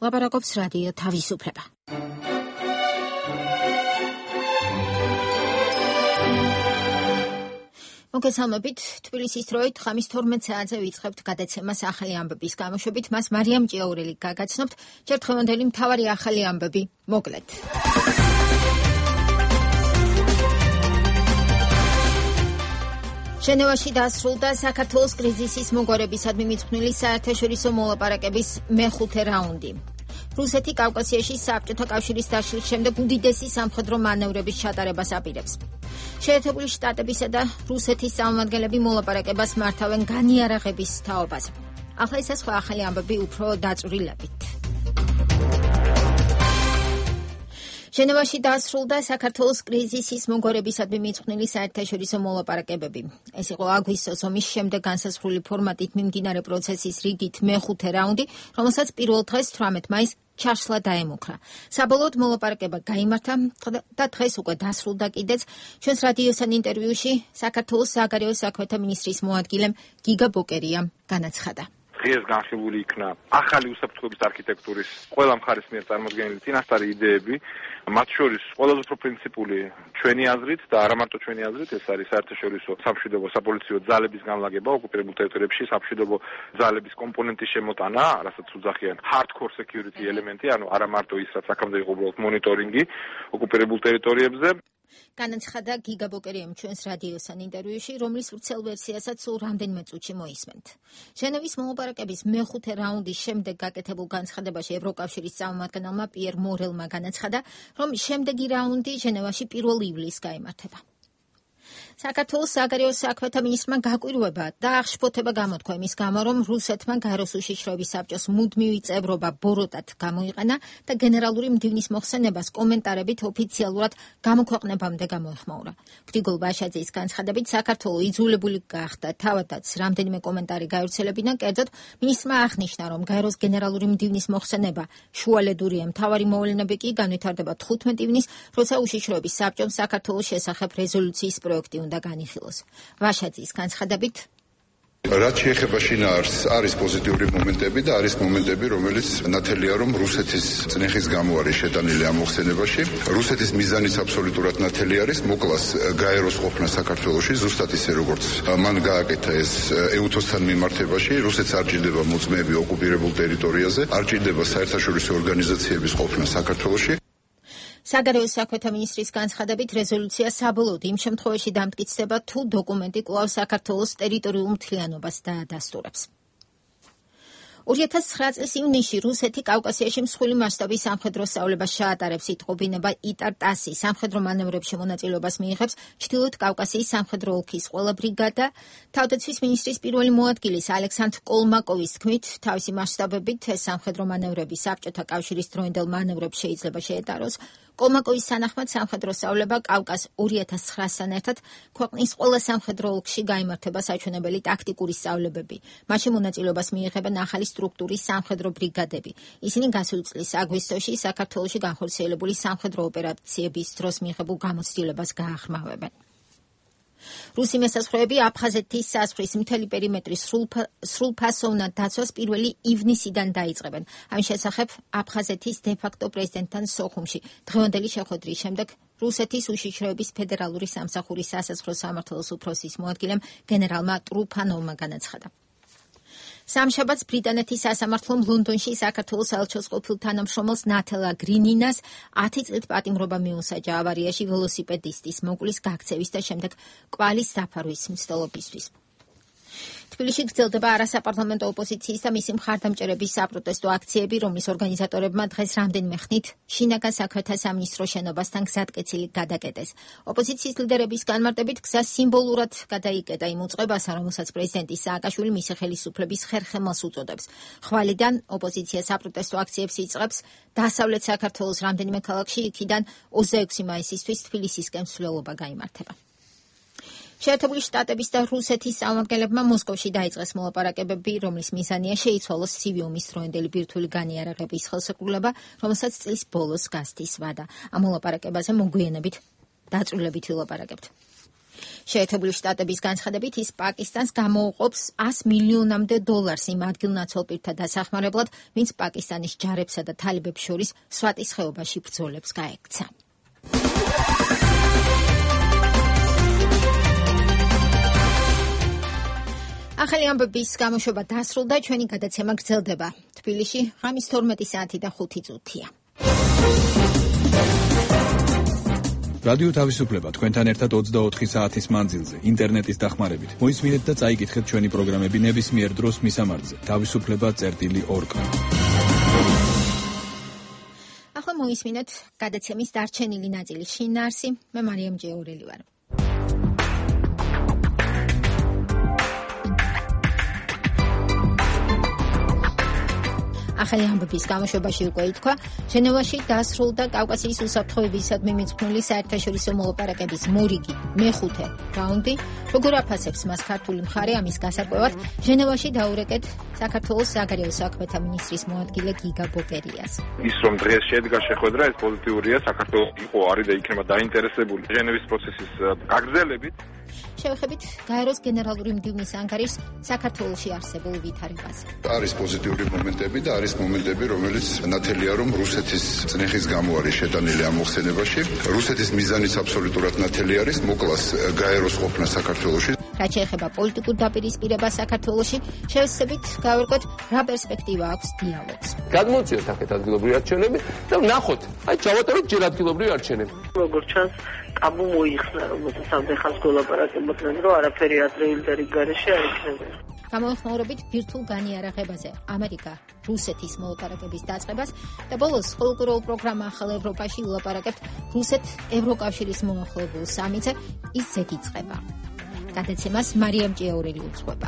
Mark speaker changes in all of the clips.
Speaker 1: ლაპარაკობს რადიო თავისუფლება. მოგესალმებით, თბილისის დროით ხამის 12 საათზე ვიწყებთ გადაცემას ახალი ამბების გამოშვებით. მას მარიამ ჭიაურელი გაგაცნობთ. ჯერ დღევანდელი მთავარი ახალი ამბები მოკლედ. ჟენევაში დასრულდა საქართველოს კრიზისის მოგვარებისადმი მიძღვნილი საერთაშორისო მოლაპარაკების მეხუთე რაუნდი. რუსეთი კავკასიაში საბჭოთა კავშირის დაშლის შემდეგ უდიდესი სამხედრო მანევრების ჩატარებას აპირებს. შეერთებული შტატებისა და რუსეთის წარმომადგენლები მოლაპარაკებას მართავენ განიარაღების თაობაზე. ახლა ეს სხვა ახალი ამბები უფრო დაწვრილებით. ჟენევაში დასრულდა საქართველოს კრიზისის მოგვარებისადმი მიძღვნილი საერთაშორისო მოლაპარაკებები. ეს იყო აგვისტოს ომის შემდეგ განსაზღვრული ფორმატით მიმდინარე პროცესის რიგით მეხუთე რაუნდი, რომელსაც პირველ დღეს 18 მაისს ჩაშლა დაემუქრა. საბოლოოდ მოლაპარაკება გაიმართა და დღეს უკვე დასრულდა კიდეც. ჩვენს რადიოსთან ინტერვიუში საქართველოს საგარეო საქმეთა მინისტრის მოადგილემ გიგა ბოკერიამ განაცხადა.
Speaker 2: დღეს განხილული იქნა ახალი უსაფრთხოების არქიტექტურის ყველა მხარის მიერ წარმოდგენილი წინასწარი იდეები, მათ შორის ყველაზე უფრო პრინციპული ჩვენი აზრით და არა მარტო ჩვენი აზრით, ეს არის საერთაშორისო სამშვიდობო საპოლიციო ძალების განლაგება ოკუპირებულ ტერიტორიებში, სამშვიდობო ძალების კომპონენტის შემოტანა, რასაც უძახიან hardcore security ელემენტი, ანუ არა მარტო ის, რაც აქამდე იყო უბრალოდ მონიტორინგი ოკუპირებულ ტერიტორიებზე.
Speaker 1: განაცხადა გიგა ბოკერიამ ჩვენს რადიოსთან ინტერვიუში, რომლის ვრცელ ვერსიასაც სულ რამდენიმე წუთში მოისმენთ. ჟენევის მოლაპარაკების მეხუთე რაუნდის შემდეგ გაკეთებულ განცხადებაში ევროკავშირის წარმომადგენელმა პიერ მორელმა განაცხადა, რომ შემდეგი რაუნდი ჟენევაში 1 ივლისს გაიმართება. საქართველოს საგარეო საქმეთა მინისტრმა გაკვირვება და აღშფოთება გამოთქვა იმის გამო, რომ რუსეთმა გაეროს უშიშროების საბჭოს მუდმივი წევრობა ბოროტად გამოიყენა და გენერალური მდივნის მოხსენებას კომენტარებით ოფიციალურად გამოქვეყნებამდე გამოეხმაურა. გრიგოლ ბაშაძის განცხადებით, საქართველო იძულებული გახდა თავადაც რამდენიმე კომენტარი გაევრცელებინა, კერძოდ მინისტრმა აღნიშნა, რომ გაეროს გენერალური მდივნის მოხსენება შუალედურია, მთავარი მოვლენები კი განვითარდება 15 ივნისს, როცა უშიშროების საბჭომ საქართველოს შესახებ რეზოლუციის პროექტი უნდა განიხილოს. ვაშაძის განცხადებით,
Speaker 3: რაც შეეხება შინაარსს, არის პოზიტიური მომენტები და არის მომენტები, რომელიც ნათელია, რომ რუსეთის წნეხის გამო არის შეტანილი ამ მოხსენებაში. რუსეთის მიზანიც აბსოლუტურად ნათელი არის, მოკლას გაეროს ყოფნა საქართველოში, ზუსტად ისე როგორც მან გააკეთა ეს ეუთოს-თან მიმართებაში. რუსეთს არ ჭირდება მოწმეები ოკუპირებულ ტერიტორიაზე, არ ჭირდება საერთაშორისო ორგანიზაციების ყოფნა საქართველოში.
Speaker 1: საგარეო საქმეთა მინისტრის განცხადებით, რეზოლუცია საბოლოოდ იმ შემთხვევაში დამტკიცდება, თუ დოკუმენტი კვლავ საქართველოს ტერიტორიულ მთლიანობას დაადასტურებს. 2009 წლის ივნისში რუსეთი კავკასიაში მსხვილი მასშტაბის სამხედრო სწავლებას ჩაატარებს, იტყობინება იტარ-ტასი. სამხედრო მანევრებში მონაწილეობას მიიღებს ჩრდილოეთ კავკასიის სამხედრო ოლქის ყველა ბრიგადა. თავდაცვის მინისტრის პირველი მოადგილის ალექსანდრ კოლმაკოვის თქმით, თავისი მასშტაბებით ეს სამხედრო მანევრები საბჭოთა კავშირის დროინდელ მანევრებს შეიძლება შეეტაროს. კოლმაკოვის თანახმად სამხედრო სწავლება კავკას 2009-სთან ერთად ქვეყნის ყველა სამხედრო ოლქში გაიმართება საჩვენებელი ტაქტიკური სწავლებები. მაშინ მონაწილეობას მიიღებენ ახალი სტრუქტურის სამხედრო ბრიგადები. ისინი გასული წლის აგვისტოში საქართველოში განხორციელებული სამხედრო ოპერაციების დროს მიიღებულ გამოცდილებას გაახმავებენ. რუსი მესაზღვრეები აფხაზეთის საზღვრის მთელი პერიმეტრის სრულფასოვნად დაცვას 1 ივნისიდან დაიწყებენ. ამის შესახებ აფხაზეთის დე-ფაქტო პრეზიდენტთან სოხუმში დღევანდელი შეხვედრის შემდეგ რუსეთის უშიშროების ფედერალური სამსახურის სასაზღვრო სამმართველოს უფროსის მოადგილემ გენერალმა ტრუფანოვმა განაცხადა. სამშაბათს ბრიტანეთის სასამართლომ ლონდონში საქართველოს საელჩოს ყოფილ თანამშრომელს ნათელა გრინინას 10 წლით პატიმრობა მიუსაჯა ავარიაში ველოსიპედისტის მოკვლის გაქცევის და შემდეგ კვალის დაფარვის მცდელობისთვის. თბილისში გრძელდება არასაპარლამენტო ოპოზიციის და მისი მხარდამჭერების საპროტესტო აქციები, რომლის ორგანიზატორებმა დღეს რამდენიმე ხნით შინაგან საქმეთა სამინისტრო შენობასთან გზატკეცილი გადაკეტეს. ოპოზიციის ლიდერების განმარტებით გზა სიმბოლურად გადაიკეტა იმ უწყებასა, რომელსაც პრეზიდენტი სააკაშვილი მისი ხელისუფლების ხერხემალს უწოდებს. ხვალიდან ოპოზიცია საპროტესტო აქციებს იწყებს დასავლეთ საქართველოს რამდენიმე ქალაქში, იქიდან 26 მაისისთვის თბილისისკენ მსვლელობა გაიმართება. შეერთებული შტატების და რუსეთის წარმომადგენლებმა მოსკოვში დაიწყეს მოლაპარაკებები, რომლის მიზანია შეიცვალოს სივიუმის დროინდელი ბირთვული განიარაღების ხელშეკრულება, რომელსაც წლის ბოლოს გასდის ვადა. ამ მოლაპარაკებაზე მოგვიანებით დაწვრილებით ვილაპარაკებთ. შეერთებული შტატების განცხადებით ის პაკისტანს გამოუყოფს $100 მილიონამდე იმ ადგილნაცვალ პირთა დასახმარებლად, ვინც პაკისტანის ჯარებსა და თალიბებს შორის სვატის ხეობაში ბრძოლებს გაექცა. ახალი ამბების გამოშვება დასრულდა, ჩვენი გადაცემა გრძელდება. თბილისში ღამის 12 საათი და 5 წუთია.
Speaker 4: რადიო თავისუფლება თქვენთან ერთად 24 საათის მანძილზე, ინტერნეტის დახმარებით. მოისმინეთ და წაიკითხეთ ჩვენი პროგრამები ნებისმიერ დროს მისამართზე. თავისუფლება.org.
Speaker 1: ახლა მოისმინეთ გადაცემის დარჩენილი ნაწილის შინაარსი. მე მარიამ ჯეურელი ვარ. ახალი ამბების გამოშვებაში უკვე ითქვა, ჟენევაში დასრულდა კავკასიის უსაფრთხოებისადმი მიძღვნილი საერთაშორისო მოლაპარაკების მორიგი მეხუთე რაუნდი. როგორ აფასებს მას ქართული მხარე, ამის გასარკვევად ჟენევაში დაურეკეთ საქართველოს საგარეო საქმეთა მინისტრის მოადგილე გიგა ბოკერიას.
Speaker 2: ის რომ დღეს შედგა შეხვედრა, ეს პოზიტიურია, საქართველოს იყო არის და იქნება დაინტერესებული ჟენევის პროცესის გაგრძელებით.
Speaker 1: შევეხებით გაეროს გენერალური მდივნის ანგარიშს საქართველოში არსებულ ვითარებაზე.
Speaker 3: არის პოზიტიური მომენტები და არის მომენტები, რომელიც ნათელია, რომ რუსეთის წნეხის გამო არის შეტანილი ამ მოხსენებაში. რუსეთის მიზანიც აბსოლუტურად ნათელი არის, მოკლას გაეროს ყოფნა საქართველოში.
Speaker 1: რაც შეეხება პოლიტიკურ დაპირისპირებას საქართველოში, შევსებით გავერკვეთ, რა პერსპექტივა აქვს დიალოგს.
Speaker 5: გადმოვწიოთ აქეთ ადგილობრივი არჩევნები და ვნახოთ, ჩავატაროთ ჯერ ადგილობრივი არჩევნები.
Speaker 6: როგორც ჩანს, ტაბუ მოიხსნა, რომელსაც ამდენხანს გველაპარაკებოდნენ, რომ არაფერი ადრეული და რიგ გარეშე არ იქნებოდა.
Speaker 1: გამოეხმაურებით ბირთვულ განიარაღებაზე ამერიკა რუსეთის მოლაპარაკების დაწყებას და ბოლოს ხოლკლორულ პროგრამა ახალ ევროპაში ვილაპარაკებთ რუსეთ-ევროკავშირის მოახლოებულ სამიტზე, ის ზედ იწყება. გადაცემას მარიამ ჭიაურელი უძღვება.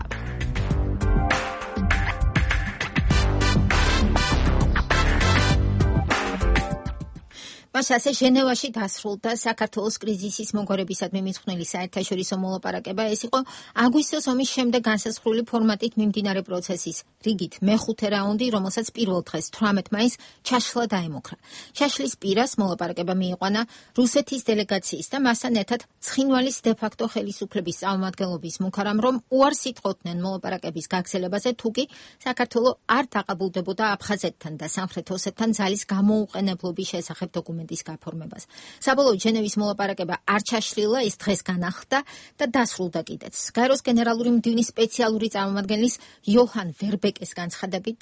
Speaker 1: მას ასე ჟენევაში დასრულდა საქართველოს კრიზისის მოგვარებისადმი მიძღვნილი საერთაშორისო მოლაპარაკება. ეს იყო აგვისტოს ომის შემდეგ განსაზღვრული ფორმატით მიმდინარე პროცესის რიგით მეხუთე რაუნდი, რომელსაც პირველ დღეს 18 მაისს ჩაშლა დაემუქრა. ჩაშლის პირას მოლაპარაკება მიიყვანა რუსეთის დელეგაციის და მასთან ერთად ცხინვალის დე-ფაქტო ხელისუფლების წარმომადგენლობის მუქარამ, რომ უარს იტყოდნენ მოლაპარაკების გაგრძელებაზე, თუკი საქართველო არ დაყაბულდებოდა აფხაზეთთან და სამხრეთ ოსეთთან ძალის გამოუყენებლობის შესახებ დოკუმენტს გაფორმებას. საბოლოოდ ჟენევის მოლაპარაკება არ ჩაშლილა, ის დღეს განახლდა და დასრულდა კიდეც. გაეროს გენერალური მდივნის სპეციალური წარმომადგენლის იოჰან ვერბეკეს განცხადებით,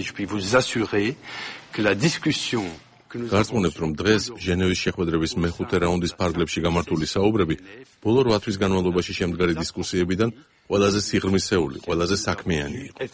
Speaker 7: გარწმუნებთ, რომ დღეს ჟენევის შეხვედრების მეხუთე რაუნდის ფარგლებში გამართული საუბრები ბოლო 8 თვის განმავლობაში შემდგარი დისკუსიებიდან ყველაზე სიღრმისეული, ყველაზე საქმიანი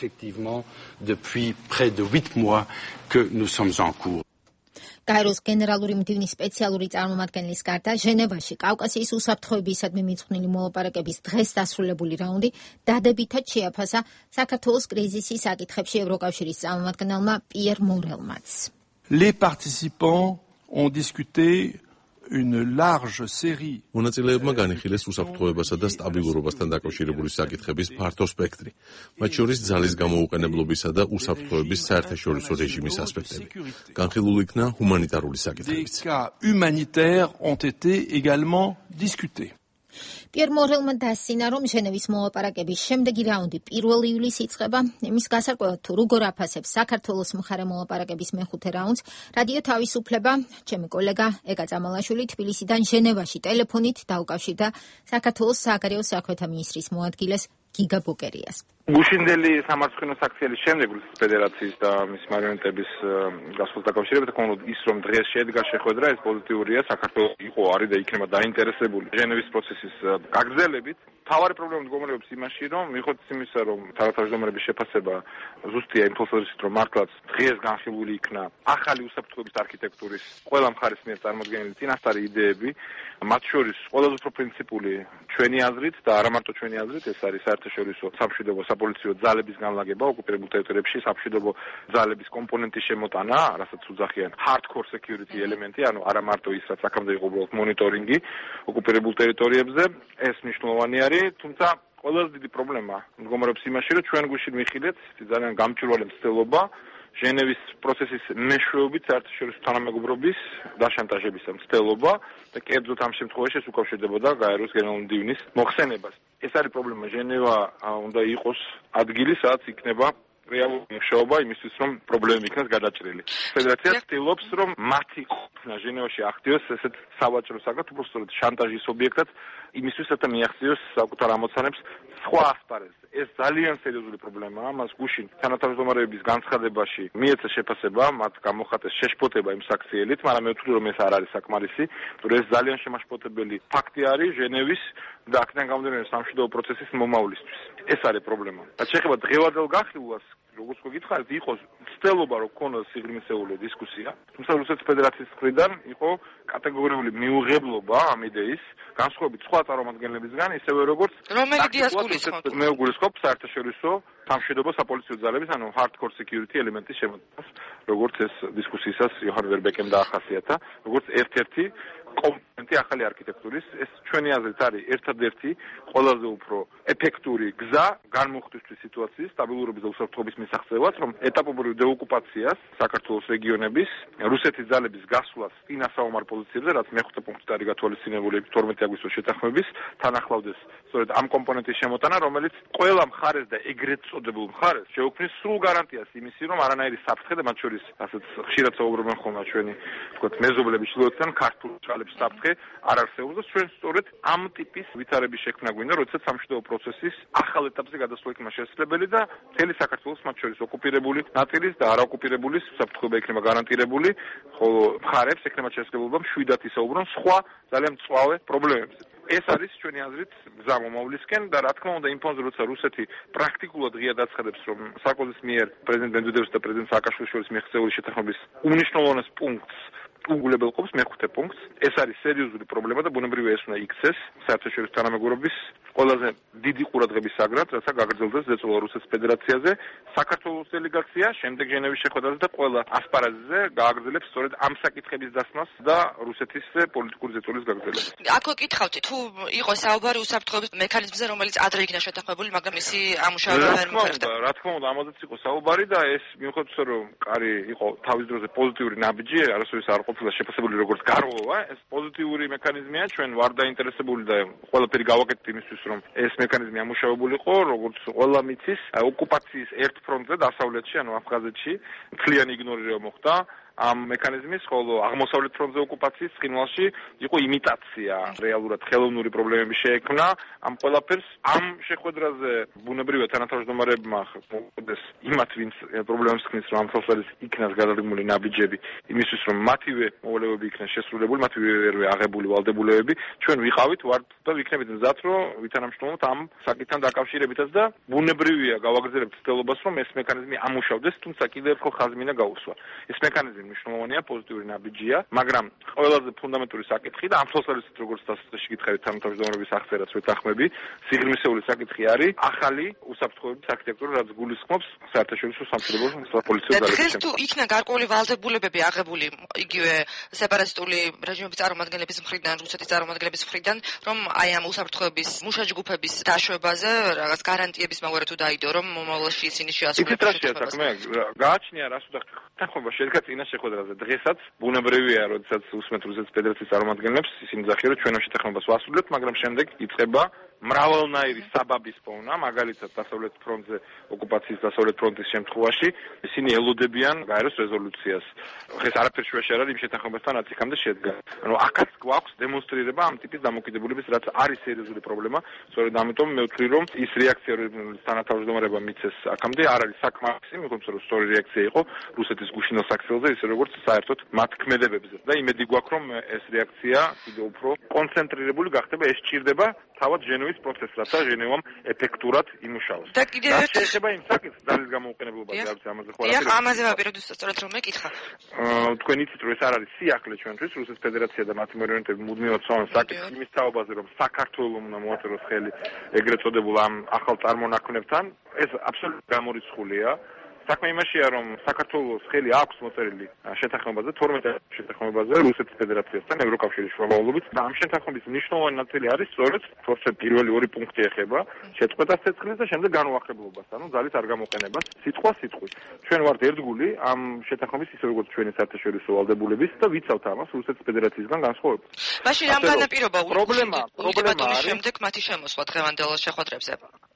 Speaker 7: იყო.
Speaker 1: გაეროს გენერალური მდივნის სპეციალური წარმომადგენლის გარდა ჟენევაში კავკასიის უსაფრთხოებისადმი მიძღვნილი მოლაპარაკების დღეს დასრულებული რაუნდი დადებითად შეაფასა საქართველოს კრიზისის საკითხებში ევროკავშირის წარმომადგენელმა პიერ მორელმაც.
Speaker 8: Les participants ont discuté une large série.
Speaker 7: მონაწილეებმა განიხილეს უსაფრთხოებასა და სტაბილურობასთან დაკავშირებული საკითხების ფართო სპექტრი, მათ შორის ძალის გამოუყენებლობისა და უსაფრთხოების საერთაშორისო რეჟიმის ასპექტები. განხილულ იქნა ჰუმანიტარული საკითხებიც.
Speaker 8: Des cas humanitaires ont été également discutés.
Speaker 1: პიერ მორელმა დასცინა, რომ ჟენევის მოლაპარაკების შემდეგი რაუნდი 1 ივლისს იწყება. იმის გასარკვევად თუ როგორ აფასებს საქართველოს მხარე მოლაპარაკების მეხუთე რაუნდს, რადიო თავისუფლება, ჩემი კოლეგა ეკა წამალაშვილი თბილისიდან ჟენევაში ტელეფონით დაუკავშირდა საქართველოს საგარეო საქმეთა მინისტრის მოადგილეს გიგა ბოკერიას.
Speaker 2: გუშინდელი სამარცხინო საქციელის შემდეგ რუსეთის ფედერაციის და მის მარიონეტების გასვლას დაკავშირებით თქონდა ის, რომ დღეს შედგა შეხვედრა, ეს პოზიტიურია, საქართველოს იყო არის და იქნება დაინტერესებული ჟენევის პროცესის გაგრძელებით. მთავარი პრობლემა მდგომარეობს იმაში, რომ მიუხედავად იმისა, რომ თავდაცვის შეფასება ზუსტია იმ თვალსაზრისით, რომ მართლაც დღეს განხილული იქნა ახალი უსაფრთხოების არქიტექტურის ყველა მხარის მიერ წარმოდგენილი წინასწარი იდეები, მათ შორის ყველაზე უფრო პრინციპული ჩვენი აზრით და არა მარტო ჩვენი აზრით, ეს არის საერთაშორისო სამშვიდობო საპოლიციო ძალების განლაგება ოკუპირებულ ტერიტორიებში, სამშვიდობო ძალების კომპონენტის შემოტანა, რასაც უძახიან hardcore security ელემენტი, ანუ არა მარტო ის, რაც აქამდე იყო უბრალოდ მონიტორინგი ოკუპირებულ ტერიტორიებზე, ეს მნიშვნელოვანი არის, თუმცა ყველაზე დიდი პრობლემა მდგომარეობს იმაში, რომ ჩვენ გვიშინ მიხილეთ ძალიან გამჭვირვალე მცდელობა ჟენევის პროცესის მეშვეობით საერთაშორისო თანამეგობრობის დაშანტაჟების მცდელობა და კერძოდ ამ შემთხვევაში ეს უკავშირდებოდა გაეროს გენერალური მდივნის მოხსენებას. ეს არის პრობლემა. ჟენევა უნდა იყოს ადგილი, სადაც იქნება რეალური მუშაობა იმისთვის, რომ პრობლემები იქნას გადაჭრილი. ფედერაცია ცდილობს, რომ მათი ყოფნა ჟენევაში ახდიოს ესეთ სავაჭრო საკითხს, უბრალოდ შანტაჟის ობიექტად, იმისთვის, რათა მიაღწიოს საკუთარ ამოცანებს სხვა ასპარეზზე. ეს ძალიან სერიოზული პრობლემაა, მას გუშინ თანათავმჯდომარეების განცხადებაში მიეცა შეფასება, მათ გამოხატეს შეშფოთება იმ საქციელით, მაგრამ მე ვთვლი, რომ ეს არ არის საკმარისი, თორე ეს ძალიან შემაშფოთებელი ფაქტი არის ჟენევის და აქედან გამომდინარე სამშვიდობო პროცესის მომავლისთვის. ეს არის პრობლემა. რაც შეეხება დღევანდელ გახილვას, როგორც გითხარით, იყო ცდილობა რომ ქონდეს სიღრმისეული დისკუსია, თუმცა რუსეთის ფედერაციის მხრიდან იყო კატეგორიული მიუღებლობა ამ იდეის, განსხვავებით სხვა წარმომადგენლებისგან, ისევე როგორც
Speaker 9: რომელი იდეას გულისხმობთ?
Speaker 2: მე ვგულისხმობ საერთაშორისო სამშვიდობო საპოლიციო ძალების, ანუ hardcore security ელემენტის შემოწმებას, როგორც ეს დისკუსიისას იოჰან ვერბეკემ დაახასიათა, როგორც ერთ-ერთი კომპონენტი ახალი არქიტექტურის. ეს ჩვენი აზრით არის ერთადერთი ყველაზე უფრო ეფექტური გზა განმუხტვისთვის სიტუაციის სტაბილურობის და უსაფრთხოების მისაღწევად, რომ ეტაპობრივ დეოკუპაციას საქართველოს რეგიონების რუსეთის ძალების გასვლას წინა საომარ პოზიციებზე, რაც მეხუთე პუნქტით არის გათვალისწინებული 12 აგვისტოს შეთანხმების, თან ახლავდეს სწორედ ამ კომპონენტის შემოტანა, რომელიც ყველა მხარეს და ეგრეთ წოდებულ მხარეს შეუქმნის სრულ გარანტიას იმისი, რომ არანაირი საფრთხე და მათ შორის ასეც ხშირად საუბრობენ ხოლმე ჩვენი თქო მეზობლების ჩრდილოეთიდან ქართულ საფრთხე არ არსებობს და ჩვენ სწორედ ამ ტიპის ვითარების შექმნა გვინდა, როდესაც სამშვიდობო პროცესის ახალ ეტაპზე გადასვლა იქნება შესაძლებელი და მთელი საქართველოს მათ შორის ოკუპირებული ნაწილის და არაოკუპირებულის საფრთხეობა იქნება გარანტირებული, ხოლო მხარებს ექნება შესაძლებლობა მშვიდად ისაუბრონ სხვა ძალიან მწვავე პრობლემებზე. ეს არის ჩვენი აზრით გზა მომავლისკენ და რა თქმა უნდა იმ ფონზე, როცა რუსეთი პრაქტიკულად ღია დაცხადებს, რომ სარკოზის მიერ პრეზიდენტ მედვედევს და პრეზიდენტ სააკაშვილის შორის მიღწეული შეთანხმების უმნიშვნელოვანეს პუნქტს უგულებელყოფს მეხუთე პუნქტს. ეს არის სერიოზული პრობლემა და ბუნებრივია ეს უნდა იქცეს საერთაშორისო თანამეგობრობის ყველაზე დიდი ყურადღების საგრად, რათა გაგრძელდეს ზეწოლა რუსეთის ფედერაციაზე. საქართველოს დელეგაცია შემდეგ ჟენევის შეხვედრაზე და ყველა ასპარეზზე გააგრძელებს სწორედ ამ საკითხების დასმას და რუსეთის პოლიტიკური ზეწოლის გაგრძელებას.
Speaker 9: აქ ვკითხავთ, თუ იყო საუბარი უსაფრთხოების მექანიზმზე, რომელიც ადრე იქნა შეთანხმებული, მაგრამ ისი ამუშავება ვერ მოხერხდა.
Speaker 2: რა თქმა უნდა, ამაზეც იყო საუბარი და ეს მიუხედავად იმისა, რომ კარი იყო თავის დროზე პოზიტიური ნაბიჯი, არასოდეს არ ყოფილა შეფასებული როგორც გარღვევა, ეს პოზიტიური მექანიზმია, ჩვენ ვარ დაინტერესებული და ყველაფერი გავაკეთეთ იმისთვის, რომ ეს მექანიზმი ამუშავებულიყო, როგორც ყველა მიცის, ოკუპაციის ერთ ფრონტზე დასავლეთში, ანუ აფხაზეთში, მთლიანი იგნორირება მოხდა ამ მექანიზმის, ხოლო აღმოსავლეთ ფრონტზე ოკუპაციის ცხინვალში იყო იმიტაცია, რეალურად ხელოვნური პრობლემები შეექმნა ამ ყველაფერს. ამ შეხვედრაზე ბუნებრივია თანათავმჯდომარეებმა მოუწოდეს იმათ, ვინც პრობლემებს ხსნის, რომ ამ ხელსაწყოების იქნას გადადგმული ნაბიჯები, იმისთვის, რომ მათივე მოვალეობები იქნას შესრულებული, მათივე აღებული ვალდებულებები, ჩვენ ვიყავით ვართ და ვიქნებით მზად, რომ ვითანამშრომლოთ ამ საკითხთან დაკავშირებითაც და ბუნებრივია გავაგრძელებთ ცდილობას, რომ ეს მექანიზმი ამუშავდეს, თუმცა კიდევ ერთხელ ხაზი მინდა გაუსვა. ეს მექანიზმი მნიშვნელოვანია, პოზიტიური ნაბიჯია, მაგრამ ყველაზე ფუნდამენტური საკითხი და ამ ხელსაწყოებით როგორც დასაწყისში გითხარით თანათავმჯდომარეების აღწერაც ვეთანხმები, სიღრმისეული საკითხი არის ახალი უსაფრთხოების არქიტექტურა, რაც გულისხმობს საერთაშორისო სამშვიდობო საპოლიციო ძალებს.
Speaker 9: დღეს თუ იქნა გარკვეული ვალდებულებები აღებული იგივე სეპარატისტული რეჟიმების წარმომადგენლების მხრიდან, რუსეთის წარმომადგენლების მხრიდან, რომ აი ამ უსაფრთხოების მუშაჯგუფების დაშვებაზე რაღაც გარანტიების მაგალითად თუ დაიდო, რომ მომავალში ისინი შეასრულებენ
Speaker 2: შეთანხმებას. გააჩნია რას ვთქვათ, თანხმობა შედგა წინა შეხვედრაზე. დღესაც ბუნებრივია, როდესაც უსმენთ რუსეთის ფედერაციის წარმომადგენლებს, ისინი ძახიან, რომ ჩვენ შეთანხმებას ვასრულებთ, მაგრამ შემდეგ იწყება მრავალნაირი საბაბის პოვნა, მაგალითად დასავლეთ ფრონტზე ოკუპაციის დასავლეთ ფრონტის შემთხვევაში, ისინი ელოდებიან გაეროს რეზოლუციას. ხეს არაფერი შუაში არ არის იმ შეთანხმებასთან, რაც იქამდე შედგა. ანუ აქაც გვაქვს დემონსტრირება ამ ტიპის დამოკიდებულების, რაც არის სერიოზული პრობლემა. სწორედ ამიტომ მე ვთვლი, რომ ის რეაქცია, რომელიც თანათავმჯდომარეებმა მიცეს აქამდე, არ არის საკმარისი, მიუხედავად რომ სწორი რეაქცია იყო რუსეთის გუშინელ საქციელზე, ისე როგორც საერთოდ მათ ქმედებებზე. და იმედი გვაქვს, რომ ეს რეაქცია კიდევ უფრო კონცენტრირებული გახდება, ეს ჭირდება თავად ჟენევის პროცესს, რათა ჟენევამ ეფექტურად იმუშაოს.
Speaker 9: და კიდევ ერთი
Speaker 2: შეეხება იმ საკითხს, ძალის გამოუყენებლობაზე, ამაზე ხო
Speaker 9: არა. ამაზე ვაპირებდი სწორედ რომ მეკითხა.
Speaker 2: თქვენ იცით, რომ ეს არ არის სიახლე ჩვენთვის, რუსეთის ფედერაცია და მათი მარიონეტები მუდმივად ცდილობენ საკითხს იმის თაობაზე, რომ საქართველოს უნდა მოაწეროს ხელი ეგრეთ წოდებულ ამ ახალ წარმონაქმნებთან. ეს აბსოლუტურად გამორიცხულია. საქმე იმაშია, რომ საქართველოს ხელი აქვს მოწერილი შეთანხმებაზე 12 შეთანხმებაზე რუსეთის ფედერაციასთან ევროკავშირის შრომავლობით და ამ შეთანხმების მნიშვნელოვანი ნაწილი არის სწორედ თორსე პირველი ორი პუნქტი ეხება შეწყვეტას ცეცხლის და შემდეგ განუახებლობას, ანუ ძალის არ გამოყენებას სიტყვა სიტყვით. ჩვენ ვართ ერთგული ამ შეთანხმების ისე როგორც ჩვენი საერთაშორისო ვალდებულების და ვიცავთ ამას რუსეთის ფედერაციისგან განსხვავებით.
Speaker 9: მაშინ ამ განაპირობა პრობლემა შემდეგ მათი შემოსვლა დღევანდელ შეხვედრებზე.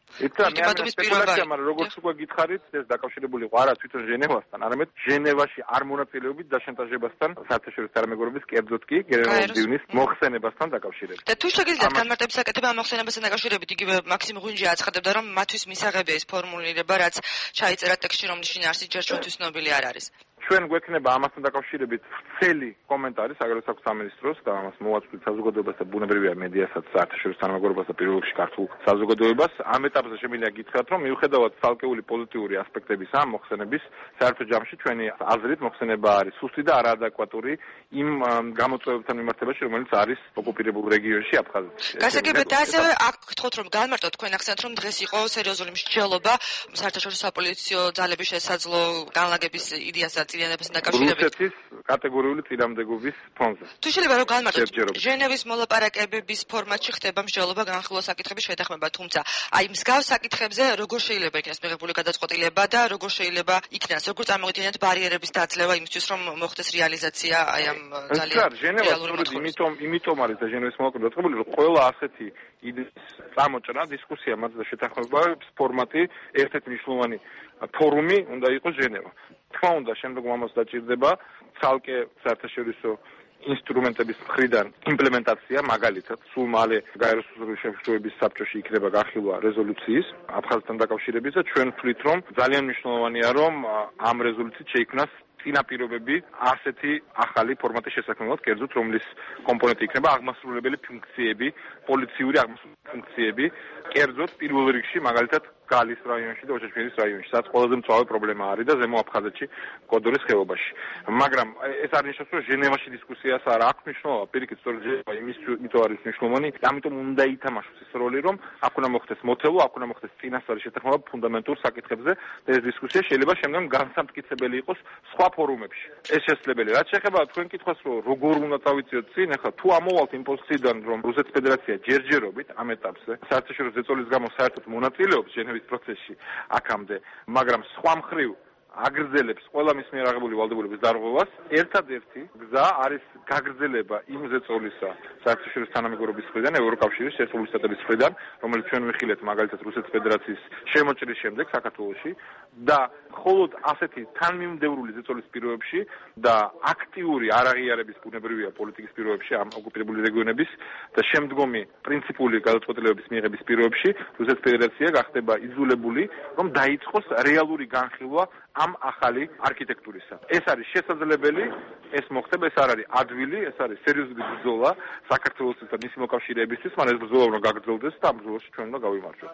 Speaker 2: მაგრამ როგორც უკვე გითხარით, ეს დაკავშირებული იყო არა თვითონ ჟენევასთან, არამედ ჟენევაში არ მონაწილეობით დაშანტაჟებასთან, საერთაშორისო წარმეგობრობის კერძოდ კი გენერალური მდივნის მოხსენებასთან დაკავშირებით.
Speaker 9: და თუ შეგიძლიათ განმარტების საკეთება ამ მოხსენებასთან დაკავშირებით, იგივე მაქსიმ ღუნჯი აცხადებდა, რომ მათთვის მისაღებია ეს ფორმულირება, რაც ჩაიწერა ტექსტში, რომლის შინაარსი ჯერ ჩვენთვის ცნობილი არ არის.
Speaker 2: ჩვენ გვექნება ამასთან დაკავშირებით ვრცელი კომენტარი საგარეო საქმეთა სამინისტროს და ამას მოვაწვდით საზოგადოებას და ბუნებრივია მედიასაც საერთაშორისო წარმოგრობას და პირველ რიგში ქართულ საზოგადოებას. ამ ეტაპზე შემიძლია გითხრათ, რომ მიუხედავად ცალკეული პოზიტიური ასპექტების ამ მოხსენების, საერთო ჯამში ჩვენი აზრით მოხსენება არის სუსტი და არაადეკვატური იმ გამოწვევებთან მიმართებაში, რომელიც არის ოკუპირებულ რეგიონში აფხაზეთში.
Speaker 9: გასაგებია და ასევე აქ გთხოვთ, რომ განმარტოთ თქვენ ახსენეთ, რომ დღეს იყო სერიოზული მსჯელობა საერთაშორისო საპოლიციო ძალების შესაძლო განლაგების იდეასთან წინააღმდეგობასთან დაკავშირებით.
Speaker 2: რუსეთის კატეგორიული წინააღმდეგობის ფონზე.
Speaker 9: თუ შეიძლება რომ განმარტოთ, ჟენევის მოლაპარაკებების ფორმატში ხდება მსჯელობა განხილვა საკითხების შეთანხმება, თუმცა აი მსგავს საკითხებზე როგორ შეიძლება იქნას მიღებული გადაწყვეტილება და როგორ შეიძლება იქნას, როგორ წარმოგიდგენიათ ბარიერების დაძლევა იმისთვის, რომ მოხდეს რეალიზაცია აი ამ ძალიან რეალური
Speaker 2: მოთხოვნის. იმიტომ არის და ჟენევის მოლაპარაკება დაწყებული, რომ ყველა ასეთი იდეის წამოჭრა, დისკუსია მათ და შეთანხმების ფორმატი ერთ-ერთი მნიშვნელოვანი ფორუმი უნდა იყოს ჟენევა. თქმა უნდა, შემდეგ ამას დაჭირდება ცალკე საერთაშორისო ინსტრუმენტების მხრიდან იმპლემენტაცია, მაგალითად, სულ მალე გაეროს შემთხვევების საბჭოში იქნება განხილვა რეზოლუციის აფხაზეთთან დაკავშირებით და ჩვენ ვთვლით, რომ ძალიან მნიშვნელოვანია, რომ ამ რეზოლუციით შეიქმნას წინაპირობები ასეთი ახალი ფორმატის შესაქმნელად, კერძოდ რომლის კომპონენტი იქნება აღმასრულებელი ფუნქციები, პოლიციური აღმასრულებელი ფუნქციები, კერძოდ პირველ რიგში მაგალითად გალის რაიონში და ოჩაჩმირის რაიონში, სადაც ყველაზე მწვავე პრობლემა არის და ზემო აფხაზეთში, კოდორის ხეობაში. მაგრამ ეს არ ნიშნავს, რომ ჟენევაში დისკუსიას არ აქვს მნიშვნელობა, პირიქით, სწორედ ჟენევა იმითო არის მნიშვნელოვანი, ამიტომ უნდა ითამაშოს ეს როლი, რომ აქ უნდა მოხდეს მოთელო, აქ უნდა მოხდეს წინასწარი შეთანხმება ფუნდამენტურ საკითხებზე და ეს დისკუსია შეიძლება შემდგომ განსამტკიცებელი იყოს სხვა ფორუმებში. ეს შესაძლებელია. რაც შეეხება თქვენ კითხვას, რომ როგორ უნდა წავიწიოთ წინ, ახლა თუ ამოვალთ იმ პოზიციიდან, რომ რუსეთის ფედერაცია ჯერჯერობით ამ ეტაპზე საერთაშორისო ზეწოლის გამო საერთოდ მონაწილეობს ჟენევის პროცესში აქამდე, მაგრამ სხვა მხრივ აგრძელებს ყველა მის მიერ აღებული ვალდებულების დარღვევას, ერთადერთი გზა არის გაგრძელება იმ ზეწოლისა საერთაშორისო თანამეგობრობის მხრიდან, ევროკავშირის ერთგული შტატების მხრიდან, რომელიც ჩვენ ვიხილეთ მაგალითად რუსეთის ფედერაციის შემოჭრის შემდეგ საქართველოში და მხოლოდ ასეთი თანმიმდევრული ზეწოლის პირობებში და აქტიური არაღიარების ბუნებრივია პოლიტიკის პირობებში ამ ოკუპირებული რეგიონების და შემდგომი პრინციპული გადაწყვეტილებების მიღების პირობებში რუსეთის ფედერაცია გახდება იძულებული, რომ დაიწყოს რეალური განხილვა ამ ახალი არქიტექტურისა. ეს არის შესაძლებელი, ეს მოხდება, ეს არ არის ადვილი, ეს არის სერიოზული ბრძოლა საქართველოსთვის და მისი მოკავშირეებისთვის, მაგრამ ეს ბრძოლა უნდა გაგრძელდეს და ამ ბრძოლაში ჩვენ უნდა გავიმარჯვოთ.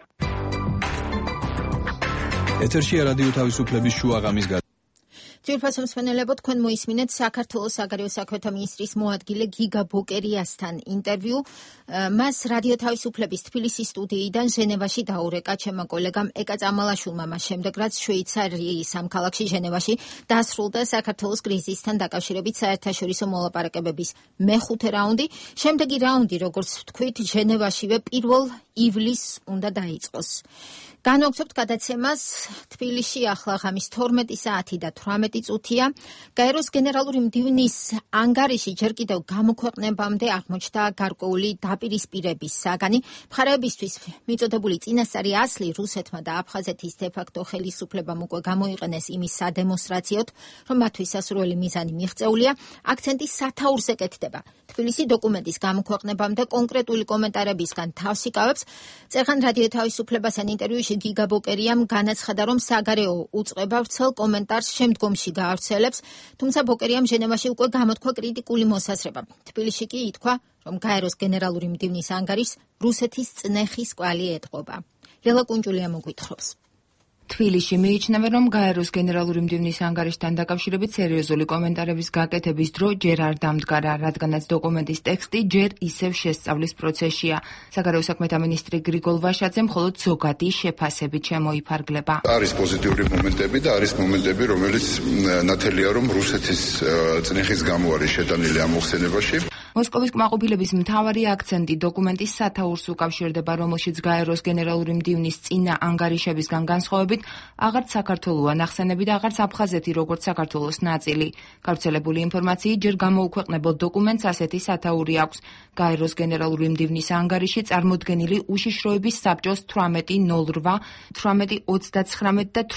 Speaker 4: ეთერშია რადიო თავისუფლების შუაღამის
Speaker 1: ძვირფასო მსმენელებო, თქვენ მოისმინეთ საქართველოს საგარეო საქმეთა მინისტრის მოადგილე გიგა ბოკერიასთან ინტერვიუ. მას რადიო თავისუფლების თბილისის სტუდიიდან ჟენევაში დაურეკა ჩემმა კოლეგამ ეკა წამალაშვილმა, მას შემდეგ რაც შვეიცარიის ამ ქალაქში ჟენევაში დასრულდა საქართველოს კრიზისთან დაკავშირებით საერთაშორისო მოლაპარაკებების მეხუთე რაუნდი. შემდეგი რაუნდი, როგორც ვთქვით, ჟენევაშივე 1 ივლისს უნდა დაიწყოს. განვაგრძობთ გადაცემას თბილისში ახლა ღამის 12 საათი და 18 წუთია. გაეროს გენერალური მდივნის ანგარიში ჯერ კიდევ გამოქვეყნებამდე აღმოჩნდა გარკვეული დაპირისპირების საგანი. მხარეებისთვის მიწოდებული წინასწარი ასლი რუსეთმა და აფხაზეთის დე-ფაქტო ხელისუფლებამ უკვე გამოიყენეს იმის სადემონსტრაციოდ, რომ მათთვის სასურველი მიზანი მიღწეულია. აქცენტი სათაურს ეკეთდება. თბილისი დოკუმენტის გამოქვეყნებამდე კონკრეტული კომენტარებისგან თავს იკავებს. წერღან რადიო თავისუფლებასთან ინტერვიუში გიგა ბოკერიამ განაცხადა, რომ საგარეო უწყება ვრცელ კომენტარს შემდგომში გაავრცელებს, თუმცა ბოკერიამ ჟენევაში უკვე გამოთქვა კრიტიკული მოსაზრება. თბილისში კი ითქვა, რომ გაეროს გენერალური მდივნის ანგარიშს რუსეთის წნეხის კვალი ეტყობა. ლელა კუნჯულია მოგვითხრობს.
Speaker 10: თბილისში მიიჩნევა, რომ გაეროს გენერალური მდივნის ანგარიშთან დაკავშირებით სერიოზული კომენტარების გაკეთების დრო ჯერ არ დამდგარა, რადგანაც დოკუმენტის ტექსტი ჯერ ისევ შესწავლის პროცესშია. საგარეო საქმეთა მინისტრი გრიგოლ ვაშაძე მხოლოდ ზოგადი შეფასებით შემოიფარგლება.
Speaker 3: არის პოზიტიური მომენტები და არის მომენტები, რომელიც ნათელია, რომ რუსეთის წნეხის გამო არის შეტანილი ამ მოხსენებაში.
Speaker 10: მოსკოვის კმაყოფილების მთავარი აქცენტი დოკუმენტის სათაურს უკავშირდება, რომელშიც გაეროს გენერალური მდივნის წინა ანგარიშებისგან განსხვავებით აღარც საქართველოა ნახსენები და აღარც აფხაზეთი როგორც საქართველოს ნაწილი. გავრცელებული ინფორმაციით ჯერ გამოუქვეყნებელ დოკუმენტს ასეთი სათაური აქვს. გაეროს გენერალური მდივნის ანგარიში წარმოდგენილი უშიშროების საბჭოს 1808, 1839 და